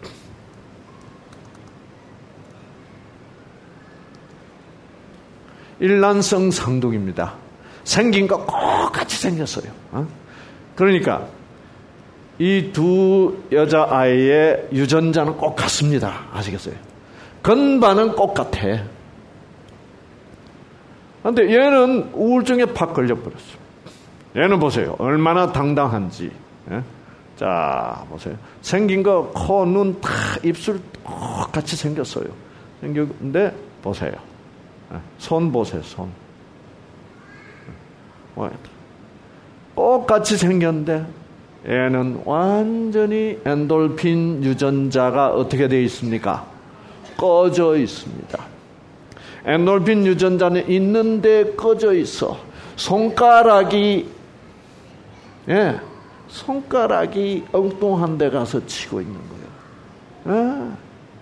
일란성 상둥입니다. 생긴 거 똑같이 생겼어요. 그러니까 이 두 여자아이의 유전자는 꼭 같습니다. 아시겠어요? 건반은 꼭 같아. 그런데 얘는 우울증에 팍 걸려버렸어. 얘는 보세요. 얼마나 당당한지. 자, 보세요. 생긴 거, 코, 눈, 다 입술 똑같이 생겼어요. 생겼는데, 보세요. 손 보세요, 손. 똑같이 생겼는데, 얘는 완전히 엔돌핀 유전자가 어떻게 되어 있습니까? 꺼져 있습니다. 엔돌핀 유전자는 있는데 꺼져 있어. 손가락이 엉뚱한 데 가서 치고 있는 거예요.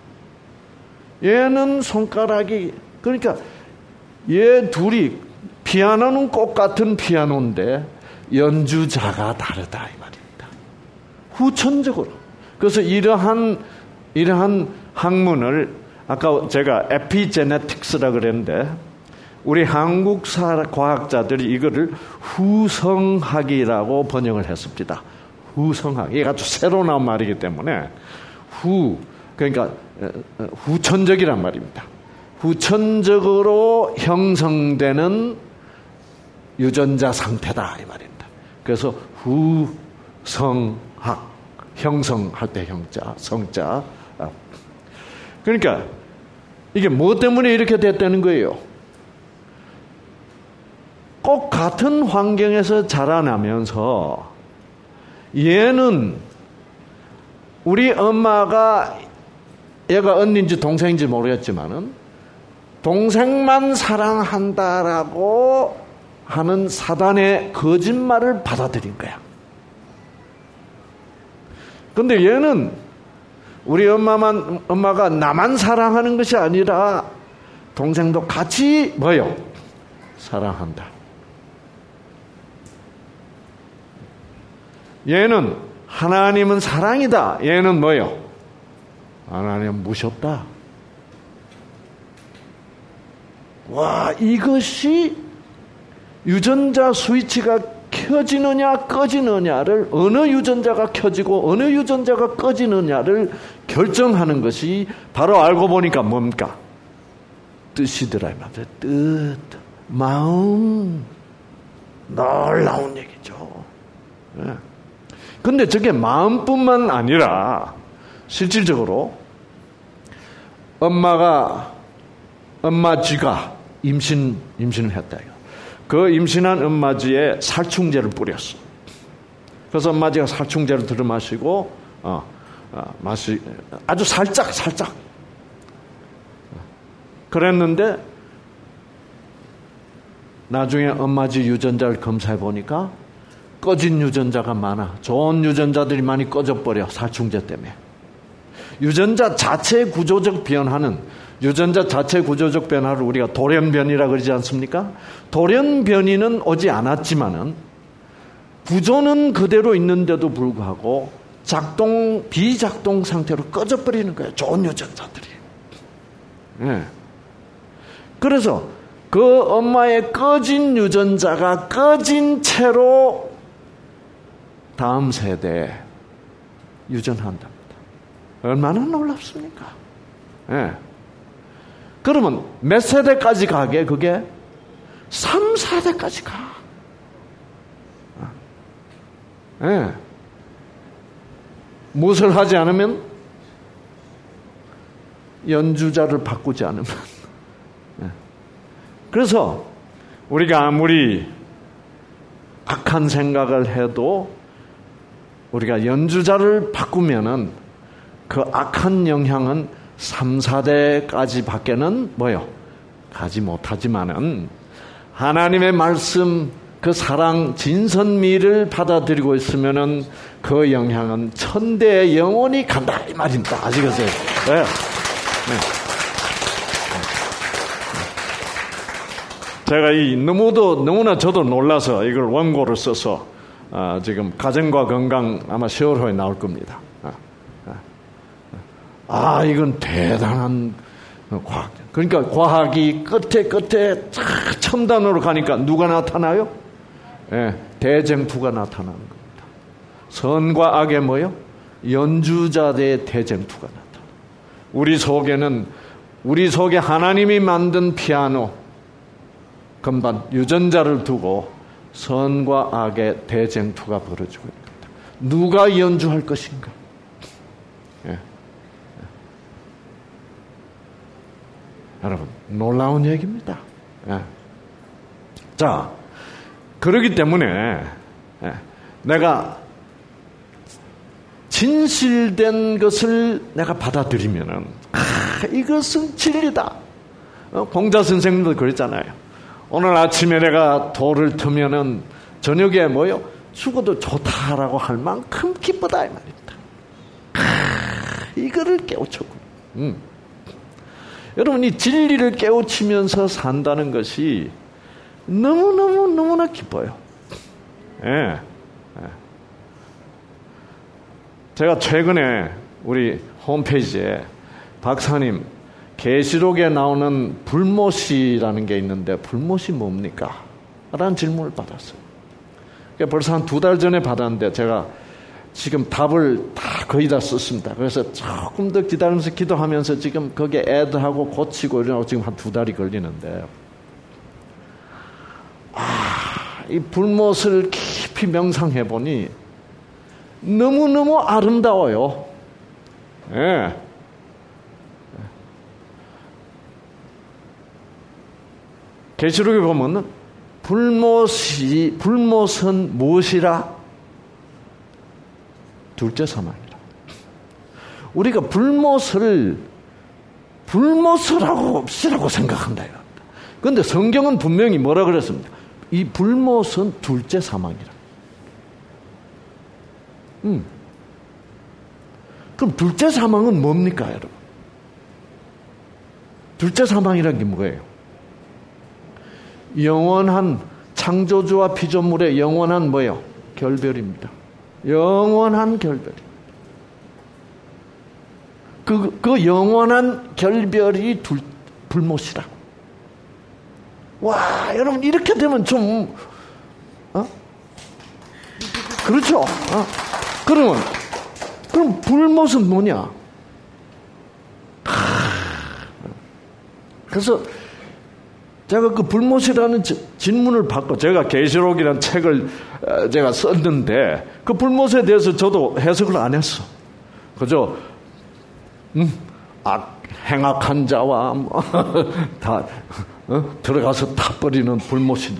얘는 손가락이, 그러니까 얘 둘이 피아노는 똑같은 피아노인데 연주자가 다르다 이 말입니다. 후천적으로. 그래서 이러한 학문을 아까 제가 에피제네틱스라 그랬는데 우리 한국 과학자들이 이거를 후성학이라고 번역을 했습니다. 후성학. 이게 아주 새로 나온 말이기 때문에 그러니까 후천적이란 말입니다. 후천적으로 형성되는 유전자 상태다 이 말입니다. 그래서 후성학, 형성할 때 형자, 성자. 그러니까 이게 뭐 때문에 이렇게 됐다는 거예요? 꼭 같은 환경에서 자라나면서 얘는 우리 엄마가 얘가 언니인지 동생인지 모르겠지만은 동생만 사랑한다라고 하는 사단의 거짓말을 받아들인 거야. 근데 얘는 우리 엄마가 나만 사랑하는 것이 아니라 동생도 같이 뭐요? 사랑한다. 얘는 하나님은 사랑이다. 얘는 뭐요? 하나님은 무섭다. 와, 이것이 유전자 스위치가 켜지느냐 꺼지느냐를 어느 유전자가 켜지고 어느 유전자가 꺼지느냐를 결정하는 것이 바로 알고 보니까 뭡니까? 뜻이더라 이 말이야. 뜻, 마음. 놀라운 얘기죠. 근데 저게 마음뿐만 아니라 실질적으로 엄마쥐가 임신을 했다. 그 임신한 엄마쥐에 살충제를 뿌렸어. 그래서 엄마쥐가 살충제를 들이마시고 아주 살짝 그랬는데 나중에 엄마쥐 유전자를 검사해 보니까 꺼진 유전자가 많아. 좋은 유전자들이 많이 꺼져버려. 살충제 때문에. 유전자 자체 구조적 변화를 우리가 돌연변이라고 그러지 않습니까? 돌연변이는 오지 않았지만은 구조는 그대로 있는데도 불구하고 비작동 상태로 꺼져버리는 거예요. 좋은 유전자들이. 그래서 그 엄마의 꺼진 유전자가 꺼진 채로 다음 세대에 유전한답니다. 얼마나 놀랍습니까? 그러면 몇 세대까지 가게? 그게 3, 4대까지 가. 무엇을 하지 않으면? 연주자를 바꾸지 않으면. 그래서 우리가 아무리 악한 생각을 해도 우리가 연주자를 바꾸면은 그 악한 영향은 3, 4대까지 밖에는 가지 못하지만은 하나님의 말씀, 그 사랑, 진선미를 받아들이고 있으면은 그 영향은 천대에 영원히 간다 이 말입니다. 아시겠어요? 네. 제가 너무나 저도 놀라서 이걸 원고를 써서 지금 가정과 건강 아마 10월 후에 나올 겁니다. 이건 대단한 과학. 그러니까 과학이 끝에 첨단으로 가니까 누가 나타나요? 대쟁투가 나타나는 겁니다. 선과 악의 연주자들의 대쟁투가 나타나. 우리 속에 하나님이 만든 피아노, 건반, 유전자를 두고 선과 악의 대쟁투가 벌어지고 있습니다. 누가 연주할 것인가? 여러분, 놀라운 얘기입니다. 자, 그렇기 때문에 내가 진실된 것을 내가 받아들이면은 이것은 진리다. 공자 선생님도 그랬잖아요. 오늘 아침에 내가 돌을 트면은 저녁에 죽어도 좋다라고 할 만큼 기쁘다 이 말입니다. 이거를 깨우쳤고. 여러분이 진리를 깨우치면서 산다는 것이 너무나 기뻐요. 제가 최근에 우리 홈페이지에 박사님 계시록에 나오는 불못이라는 게 있는데 불못이 뭡니까? 라는 질문을 받았어요. 벌써 한 2달 전에 받았는데 제가 지금 답을 거의 다 썼습니다. 그래서 조금 더 기다리면서 기도하면서 지금 거기에 애드하고 고치고 이러고 지금 한 2달이 걸리는데 이 불못을 깊이 명상해 보니 너무너무 아름다워요. 계시록에 보면은 불못은 무엇이라? 둘째 사망이라. 우리가 불못을 없이라고 생각한다. 그런데 성경은 분명히 뭐라 그랬습니까? 이 불못은 둘째 사망이라. 그럼 둘째 사망은 뭡니까, 여러분? 둘째 사망이란 게 뭐예요? 영원한 창조주와 피조물의 영원한 결별입니다. 영원한 결별. 그 영원한 결별이 불못이라고. 와, 여러분 이렇게 되면 좀 그렇죠? 그럼 불못은 뭐냐? 그래서 제가 그 불못이라는 질문을 받고 제가 계시록이라는 책을 제가 썼는데 그 불못에 대해서 저도 해석을 안 했어. 그죠? 행악한 자와 다 들어가서 타버리는 불못이.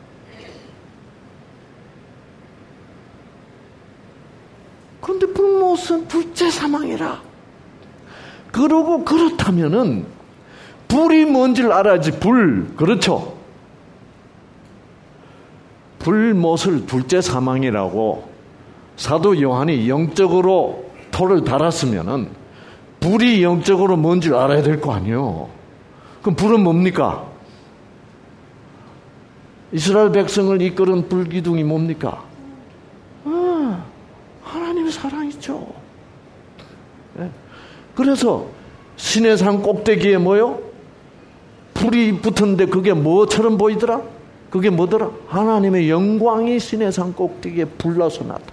그런데 불못은 둘째 사망이라. 그러고 그렇다면은 불이 뭔지를 알아야지. 그렇죠? 불못을 둘째 사망이라고 사도 요한이 영적으로 토를 달았으면은 불이 영적으로 뭔지를 알아야 될 거 아니에요. 그럼 불은 뭡니까? 이스라엘 백성을 이끄는 불기둥이 뭡니까? 하나님의 사랑이죠. 그래서 시내산 꼭대기에 불이 붙었는데 그게 뭐처럼 보이더라? 그게 뭐더라? 하나님의 영광이 시내산 꼭대기에 불나서 나타나.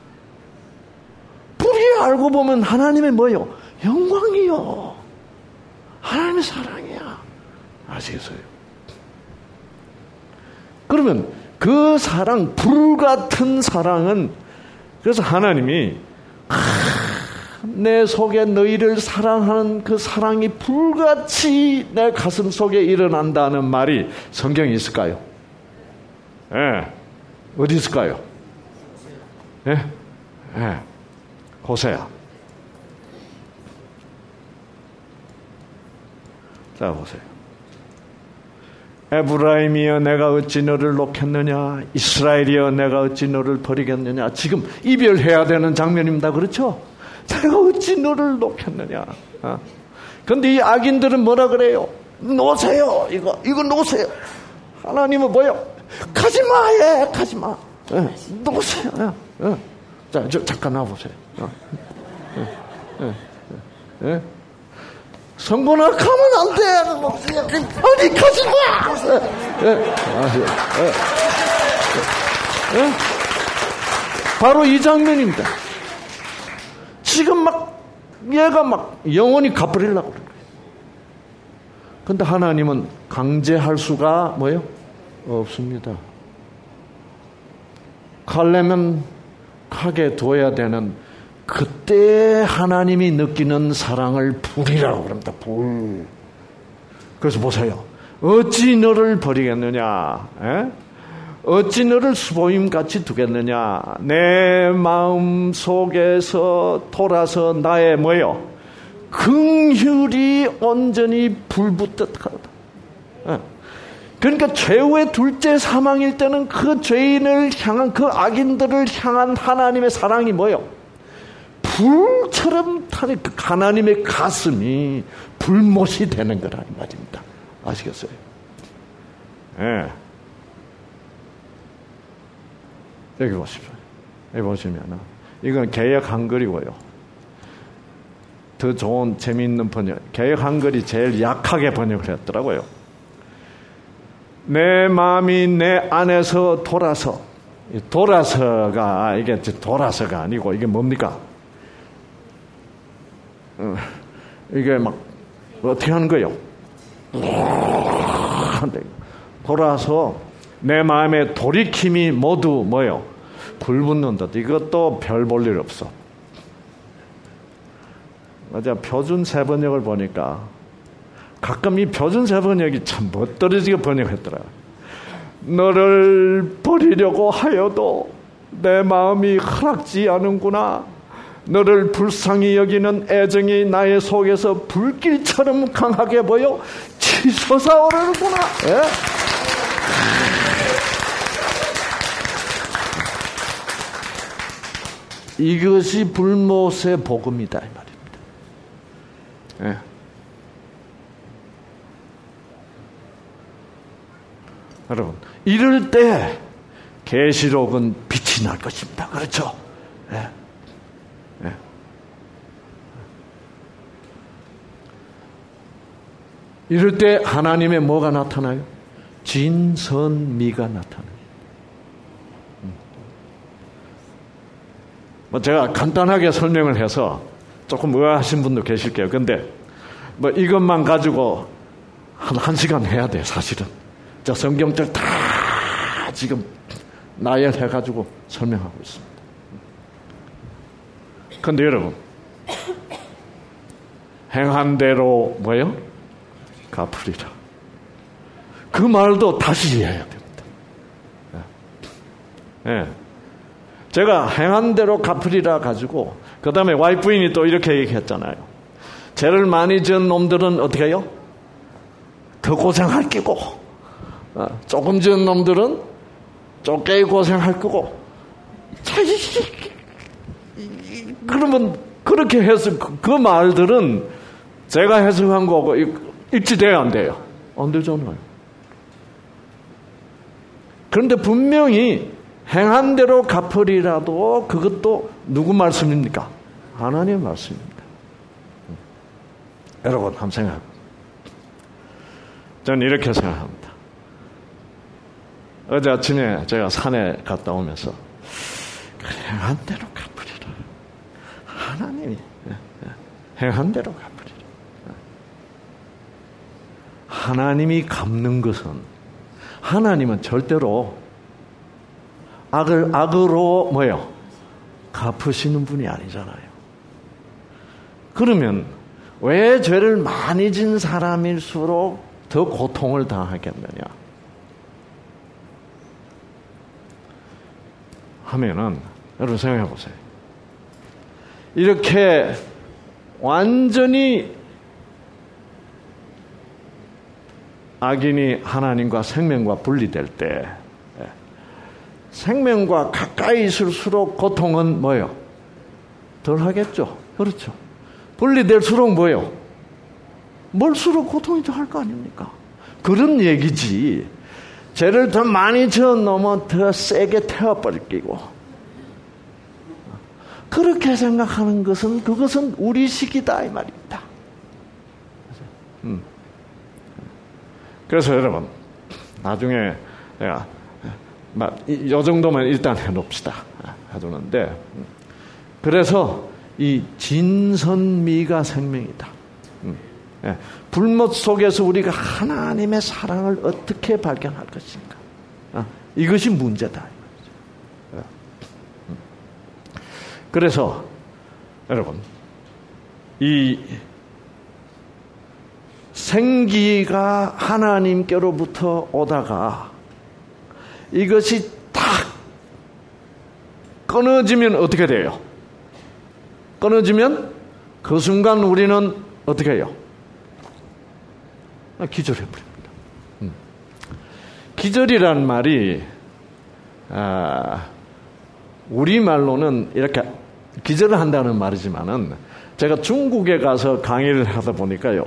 불이 알고 보면 하나님의 영광이요. 하나님의 사랑이야. 아시겠어요? 그러면 그 사랑, 불같은 사랑은, 그래서 하나님이 내 속에 너희를 사랑하는 그 사랑이 불같이 내 가슴 속에 일어난다는 말이 성경에 있을까요? 어디 있을까요? 예. 호세아. 자, 보세요. 에브라임이여 내가 어찌 너를 놓겠느냐, 이스라엘이여 내가 어찌 너를 버리겠느냐. 지금 이별해야 되는 장면입니다. 그렇죠? 내가 어찌 너를 놓겠느냐. 그런데 이 악인들은 뭐라 그래요? 놓으세요. 이거 놓으세요. 하나님은 뭐요? 가지마. 예, 가지마. 예, 놓으세요. 예. 자, 잠깐 나와보세요. 예. 성분아 가면 안 돼. 어디 가지 마. 바로 이 장면입니다. 지금 얘가 영원히 갚으려고 그래요. 근데 하나님은 강제할 수가 뭐예요? 없습니다. 가려면 가게 둬야 되는 그때 하나님이 느끼는 사랑을 불이라고 그럽니다. 불. 그래서 보세요. 어찌 너를 버리겠느냐? 어찌 너를 수보임같이 두겠느냐? 내 마음 속에서 돌아서 나의 뭐요? 긍휼이 온전히 불붙듯 하다. 그러니까 최후의 둘째 사망일 때는 그 죄인을 향한, 그 악인들을 향한 하나님의 사랑이 뭐요? 불처럼 타는 그 하나님의 가슴이 불못이 되는 거라 이 말입니다. 아시겠어요? 예. 여기 보십시오. 여기 보시면 이건 개역 한글이고요. 더 좋은 재미있는 번역. 개역 한글이 제일 약하게 번역을 했더라고요. 내 마음이 내 안에서 돌아서가 이게 돌아서가 아니고 이게 뭡니까? 이게 어떻게 하는 거예요? 돌아서 내 마음에 돌이킴이 모두 뭐예요? 불붙는다. 이것도 별 볼 일 없어. 맞아. 표준 세번역을 보니까 가끔 이 표준 세번역이 참 멋들어지게 번역했더라. 너를 버리려고 하여도 내 마음이 허락지 않은구나. 너를 불쌍히 여기는 애정이 나의 속에서 불길처럼 강하게 보여 치솟아 오르는구나. 예? 이것이 불못의 복음이다 이 말입니다. 예. 여러분, 이럴 때 계시록은 빛이 날 것입니다. 그렇죠? 예. 예. 이럴 때 하나님의 뭐가 나타나요? 진선미가 나타나요. 제가 간단하게 설명을 해서 조금 의아하신 분도 계실 거예요. 근데 이것만 가지고 한 시간 해야 돼요, 사실은. 저 성경절 다 지금 나열해가지고 설명하고 있습니다. 근데 여러분, 행한 대로 뭐요? 갚으리라. 그 말도 다시 이해해야 됩니다. 예. 제가 행한 대로 갚으리라 가지고 그 다음에 와이프인이 또 이렇게 얘기했잖아요. 죄를 많이 지은 놈들은 어떻게 해요? 더 고생할 끼고 조금 지은 놈들은 쪼개이 고생할 거고. 그러면 그렇게 해서 그 말들은 제가 해석한 거고 일치돼야 안 돼요? 안 되잖아요. 그런데 분명히 행한 대로 갚으리라도 그것도 누구 말씀입니까? 하나님의 말씀입니다. 여러분 한번 생각해보세요. 저는 이렇게 생각합니다. 어제 아침에 제가 산에 갔다 오면서 행한 대로 갚으리라. 하나님이 행한 대로 갚으리라. 하나님이 갚는 것은 하나님은 절대로 악으로 뭐예요? 갚으시는 분이 아니잖아요. 그러면 왜 죄를 많이 진 사람일수록 더 고통을 당하겠느냐 하면은 여러분 생각해 보세요. 이렇게 완전히 악인이 하나님과 생명과 분리될 때 생명과 가까이 있을수록 고통은 뭐예요? 덜 하겠죠. 그렇죠. 분리될수록 뭐예요? 멀수록 고통이 더 할 거 아닙니까? 그런 얘기지. 죄를 더 많이 지어놓으면 더 세게 태워버릴 끼고. 그렇게 생각하는 것은 그것은 우리식이다 이 말입니다. 그래서 여러분 나중에 내가 이 정도만 일단 해놓읍시다 해두는데 그래서 이 진선미가 생명이다. 불못 속에서 우리가 하나님의 사랑을 어떻게 발견할 것인가? 이것이 문제다. 그래서 여러분 이 생기가 하나님께로부터 오다가 이것이 딱 끊어지면 어떻게 돼요? 끊어지면 그 순간 우리는 어떻게 해요? 기절해버립니다. 기절이란 말이 우리말로는 이렇게 기절을 한다는 말이지만은 제가 중국에 가서 강의를 하다 보니까요.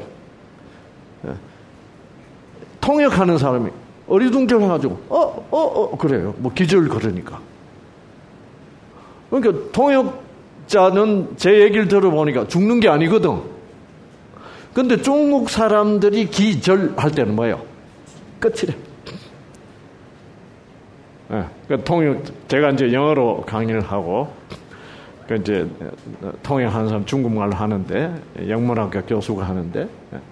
통역하는 사람이 어리둥절해가지고 그래요. 뭐 기절 그러니까. 그러니까 통역자는 제 얘기를 들어보니까 죽는 게 아니거든. 근데 중국 사람들이 기절할 때는 뭐예요? 끝이래. 통역 제가 이제 영어로 강의를 하고 이제 통역하는 사람 중국말로 하는데 영문학과 교수가 하는데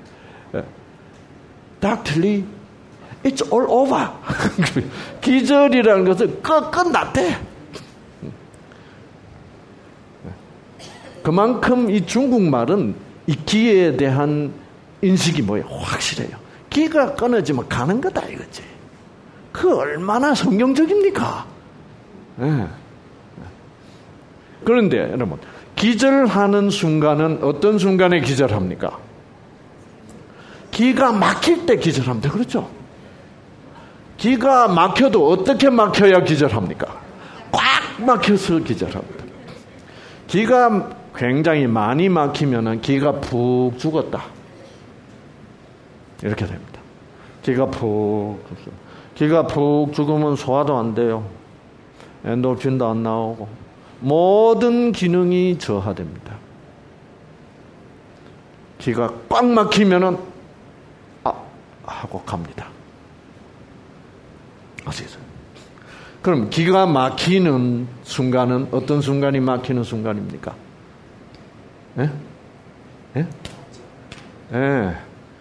Doctorly, it's all over. 기절이라는 것은 끝났대. 그만큼 이 중국말은 이 기에 대한 인식이 뭐예요? 확실해요. 기가 끊어지면 가는 거다 이거지. 그 얼마나 성경적입니까? 네. 그런데 여러분 기절하는 순간은 어떤 순간에 기절합니까? 기가 막힐 때 기절합니다. 그렇죠? 기가 막혀도 어떻게 막혀야 기절합니까? 꽉 막혀서 기절합니다. 기가 굉장히 많이 막히면 기가 푹 죽었다. 이렇게 됩니다. 기가 푹 죽으면 소화도 안 돼요. 엔도르핀도 안 나오고 모든 기능이 저하됩니다. 기가 꽉 막히면은 하고 갑니다. 아시겠어요? 그럼 기가 막히는 순간은 어떤 순간이 막히는 순간입니까? 예? 예? 예.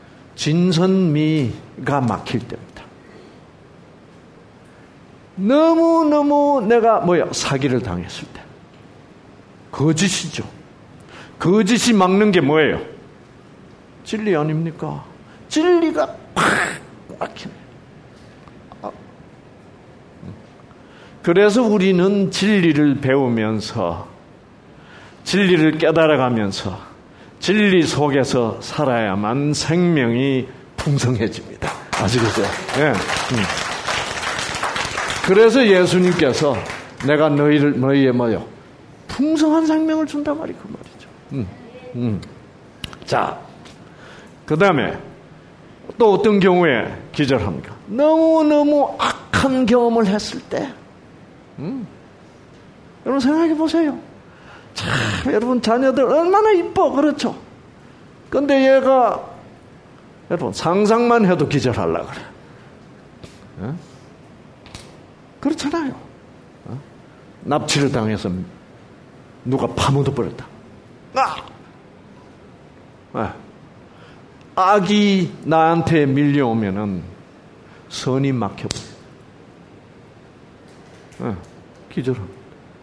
진선미가 막힐 때입니다. 너무너무 내가 사기를 당했을 때. 거짓이죠. 거짓이 막는 게 뭐예요? 진리 아닙니까? 진리가 팍 막히네. 그래서 우리는 진리를 배우면서 진리를 깨달아가면서 진리 속에서 살아야만 생명이 풍성해집니다. 아시겠어요? 네. 그래서 예수님께서 내가 너희에 뭐요? 풍성한 생명을 준단 말이 그 말이죠. 자, 그 다음에 또 어떤 경우에 기절합니까? 너무너무 악한 경험을 했을 때. 여러분 생각해 보세요. 참 여러분 자녀들 얼마나 이뻐. 그렇죠? 근데 얘가 여러분 상상만 해도 기절하려고 그래. 그렇잖아요. 납치를 당해서 누가 파묻어 버렸다. 악이 나한테 밀려오면은 선이 막혀버려. 기절합니다.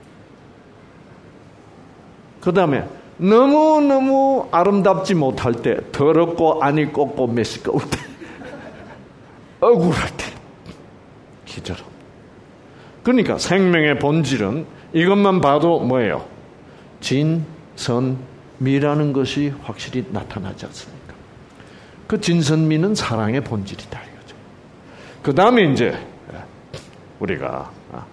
그 다음에 너무너무 아름답지 못할 때, 더럽고 안이 꺾고 메시꺼울 때, 억울할 때 기절합니다. 그러니까 생명의 본질은 이것만 봐도 뭐예요? 미라는 것이 확실히 나타나지 않습니까? 그 진선미는 사랑의 본질이다 이거죠. 그 다음에 이제 우리가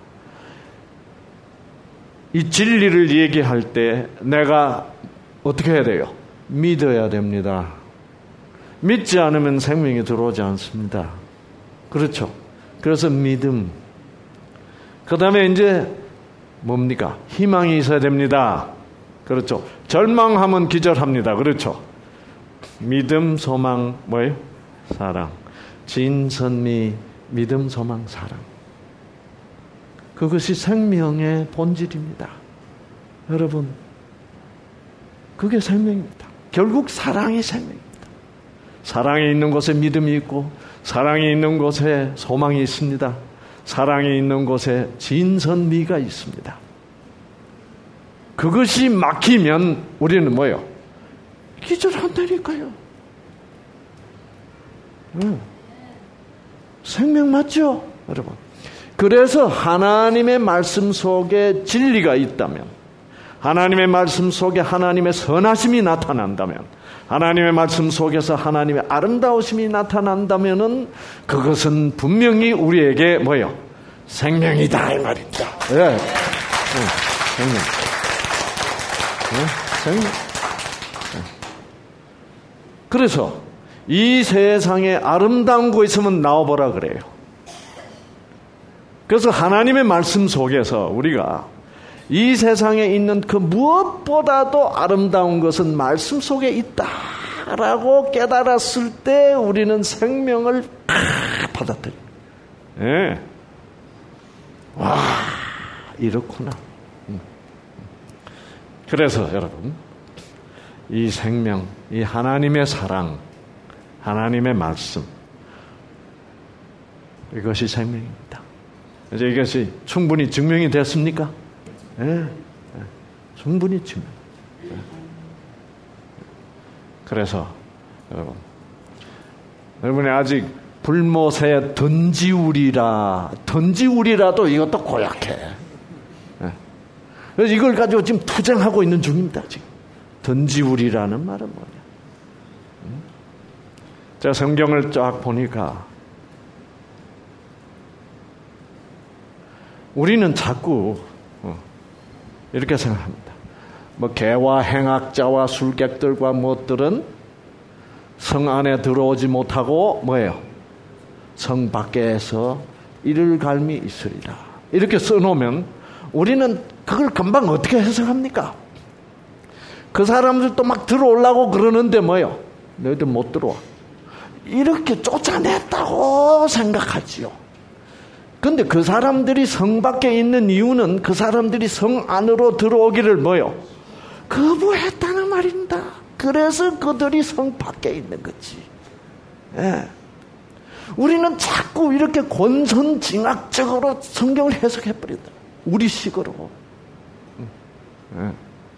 이 진리를 얘기할 때 내가 어떻게 해야 돼요? 믿어야 됩니다. 믿지 않으면 생명이 들어오지 않습니다. 그렇죠? 그래서 믿음. 그 다음에 이제 뭡니까? 희망이 있어야 됩니다. 그렇죠? 절망하면 기절합니다. 그렇죠? 믿음, 소망, 뭐예요? 사랑. 진선미, 믿음, 소망, 사랑. 그것이 생명의 본질입니다. 여러분, 그게 생명입니다. 결국 사랑이 생명입니다. 사랑이 있는 곳에 믿음이 있고, 사랑이 있는 곳에 소망이 있습니다. 사랑이 있는 곳에 진선미가 있습니다. 그것이 막히면 우리는 뭐예요? 기절한다니까요. 생명 맞죠? 여러분. 그래서 하나님의 말씀 속에 진리가 있다면, 하나님의 말씀 속에 하나님의 선하심이 나타난다면, 하나님의 말씀 속에서 하나님의 아름다우심이 나타난다면은 그것은 분명히 우리에게 뭐예요? 생명이다 이 말입니다. 네. 생명. 생명. 그래서 이 세상에 아름다운 거 있으면 나와보라 그래요. 그래서 하나님의 말씀 속에서 우리가 이 세상에 있는 그 무엇보다도 아름다운 것은 말씀 속에 있다라고 깨달았을 때 우리는 생명을 받아들여요. 네. 와, 이렇구나. 그래서 여러분, 이 생명, 이 하나님의 사랑, 하나님의 말씀, 이것이 생명입니다. 이제 이것이 충분히 증명이 됐습니까? 네. 충분히 증명. 네. 그래서 여러분이 아직 불못에 던지우리라도 이것도 고약해. 네. 그래서 이걸 가지고 지금 투쟁하고 있는 중입니다. 지금 던지우리라는 말은 뭐냐? 제가 성경을 쫙 보니까 우리는 자꾸 이렇게 생각합니다. 뭐 개와 행악자와 술객들과 무엇들은 성 안에 들어오지 못하고 뭐예요? 성 밖에서 이를 갈미 있으리라. 이렇게 써놓으면 우리는 그걸 금방 어떻게 해석합니까? 그 사람들도 막 들어오려고 그러는데 뭐예요? 너희들 못 들어와. 이렇게 쫓아냈다고 생각하지요. 근데 그 사람들이 성 밖에 있는 이유는 그 사람들이 성 안으로 들어오기를 뭐요? 거부했다는 말입니다. 그래서 그들이 성 밖에 있는 거지. 예. 우리는 자꾸 이렇게 권선징악적으로 성경을 해석해버린다. 우리식으로. 예.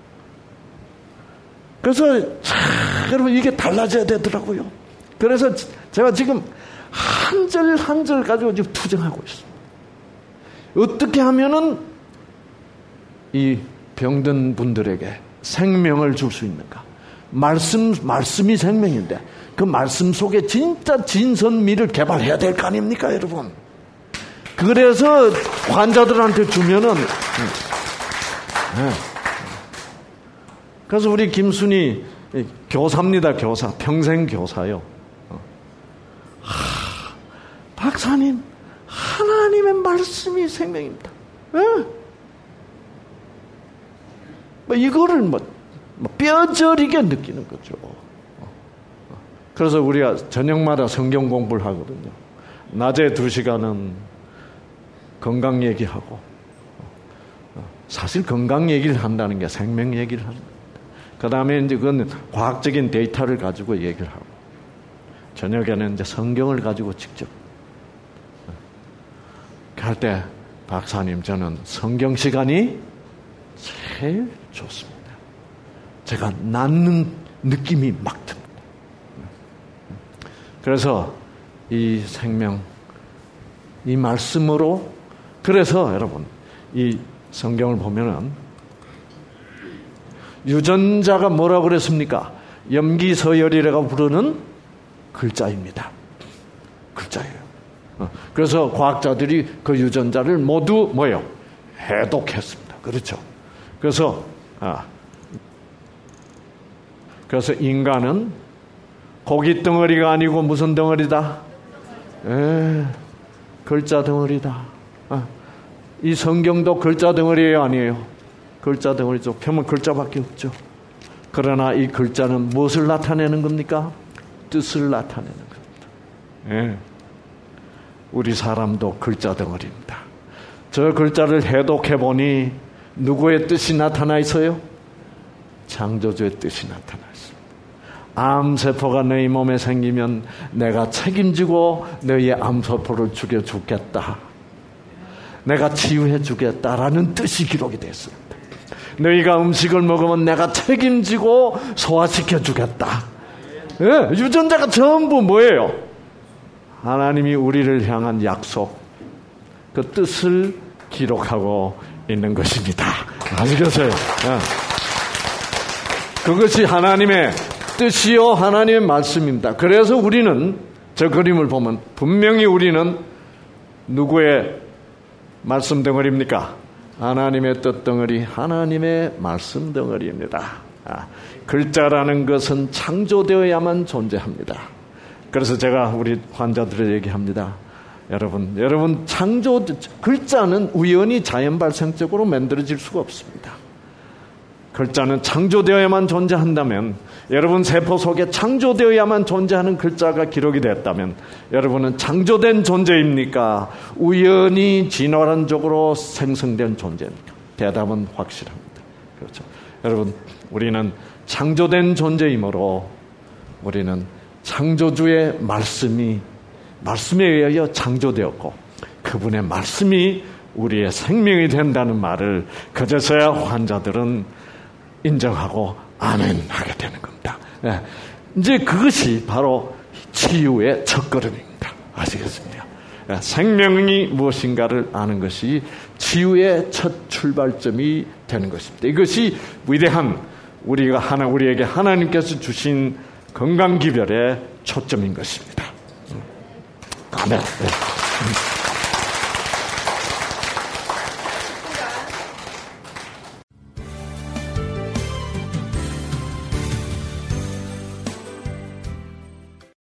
그래서 여러분 이게 달라져야 되더라고요. 그래서 제가 지금 한 절 한 절 가지고 지금 투쟁하고 있습니다. 어떻게 하면은 이 병든 분들에게 생명을 줄 수 있는가? 말씀이 생명인데 그 말씀 속에 진짜 진선미를 개발해야 될 거 아닙니까, 여러분? 그래서 환자들한테 주면은 그래서 우리 김순희 교사입니다, 교사. 평생 교사요. 박사님, 하나님의 말씀이 생명입니다. 이거를 뼈저리게 느끼는 거죠. 그래서 우리가 저녁마다 성경 공부를 하거든요. 낮에 2시간은 건강 얘기하고, 사실 건강 얘기를 한다는 게 생명 얘기를 하는 겁니다. 그 다음에 이제 그건 과학적인 데이터를 가지고 얘기를 하고, 저녁에는 이제 성경을 가지고 직접 할 때, 박사님, 저는 성경 시간이 제일 좋습니다. 제가 낫는 느낌이 막 듭니다. 그래서 이 생명, 이 말씀으로, 그래서 여러분, 이 성경을 보면은 유전자가 뭐라고 그랬습니까? 염기서열이라고 부르는 글자입니다. 글자예요. 그래서 과학자들이 그 유전자를 모두 뭐예요? 해독했습니다. 그렇죠. 그래서 인간은 고기 덩어리가 아니고 무슨 덩어리다? 글자 덩어리다. 이 성경도 글자 덩어리예요, 아니에요? 글자 덩어리죠. 펴면 글자밖에 없죠. 그러나 이 글자는 무엇을 나타내는 겁니까? 뜻을 나타내는 겁니다. 우리 사람도 글자 덩어리입니다. 저 글자를 해독해 보니 누구의 뜻이 나타나 있어요? 창조주의 뜻이 나타나 있습니다. 암세포가 너희 몸에 생기면 내가 책임지고 너희의 암세포를 죽여주겠다. 내가 치유해 주겠다라는 뜻이 기록이 됐습니다. 너희가 음식을 먹으면 내가 책임지고 소화시켜 주겠다. 유전자가 전부 뭐예요? 하나님이 우리를 향한 약속, 그 뜻을 기록하고 있는 것입니다. 아시겠어요? 그것이 하나님의 뜻이요 하나님의 말씀입니다. 그래서 우리는 저 그림을 보면 분명히 우리는 누구의 말씀 덩어리입니까? 하나님의 뜻 덩어리, 하나님의 말씀 덩어리입니다. 글자라는 것은 창조되어야만 존재합니다. 그래서 제가 우리 환자들에게 얘기합니다. 여러분 글자는 우연히 자연 발생적으로 만들어질 수가 없습니다. 글자는 창조되어야만 존재한다면, 여러분 세포 속에 창조되어야만 존재하는 글자가 기록이 됐다면 여러분은 창조된 존재입니까? 우연히 진화론적으로 생성된 존재입니까? 대답은 확실합니다. 그렇죠. 여러분, 우리는 창조된 존재이므로 우리는 창조주의 말씀에 의하여 창조되었고 그분의 말씀이 우리의 생명이 된다는 말을 그제서야 환자들은 인정하고 아멘 하게 되는 겁니다. 이제 그것이 바로 치유의 첫걸음입니다. 아시겠습니까? 생명이 무엇인가를 아는 것이 치유의 첫 출발점이 되는 것입니다. 이것이 위대한 우리에게 하나님께서 주신 건강기별의 초점인 것입니다. 아멘.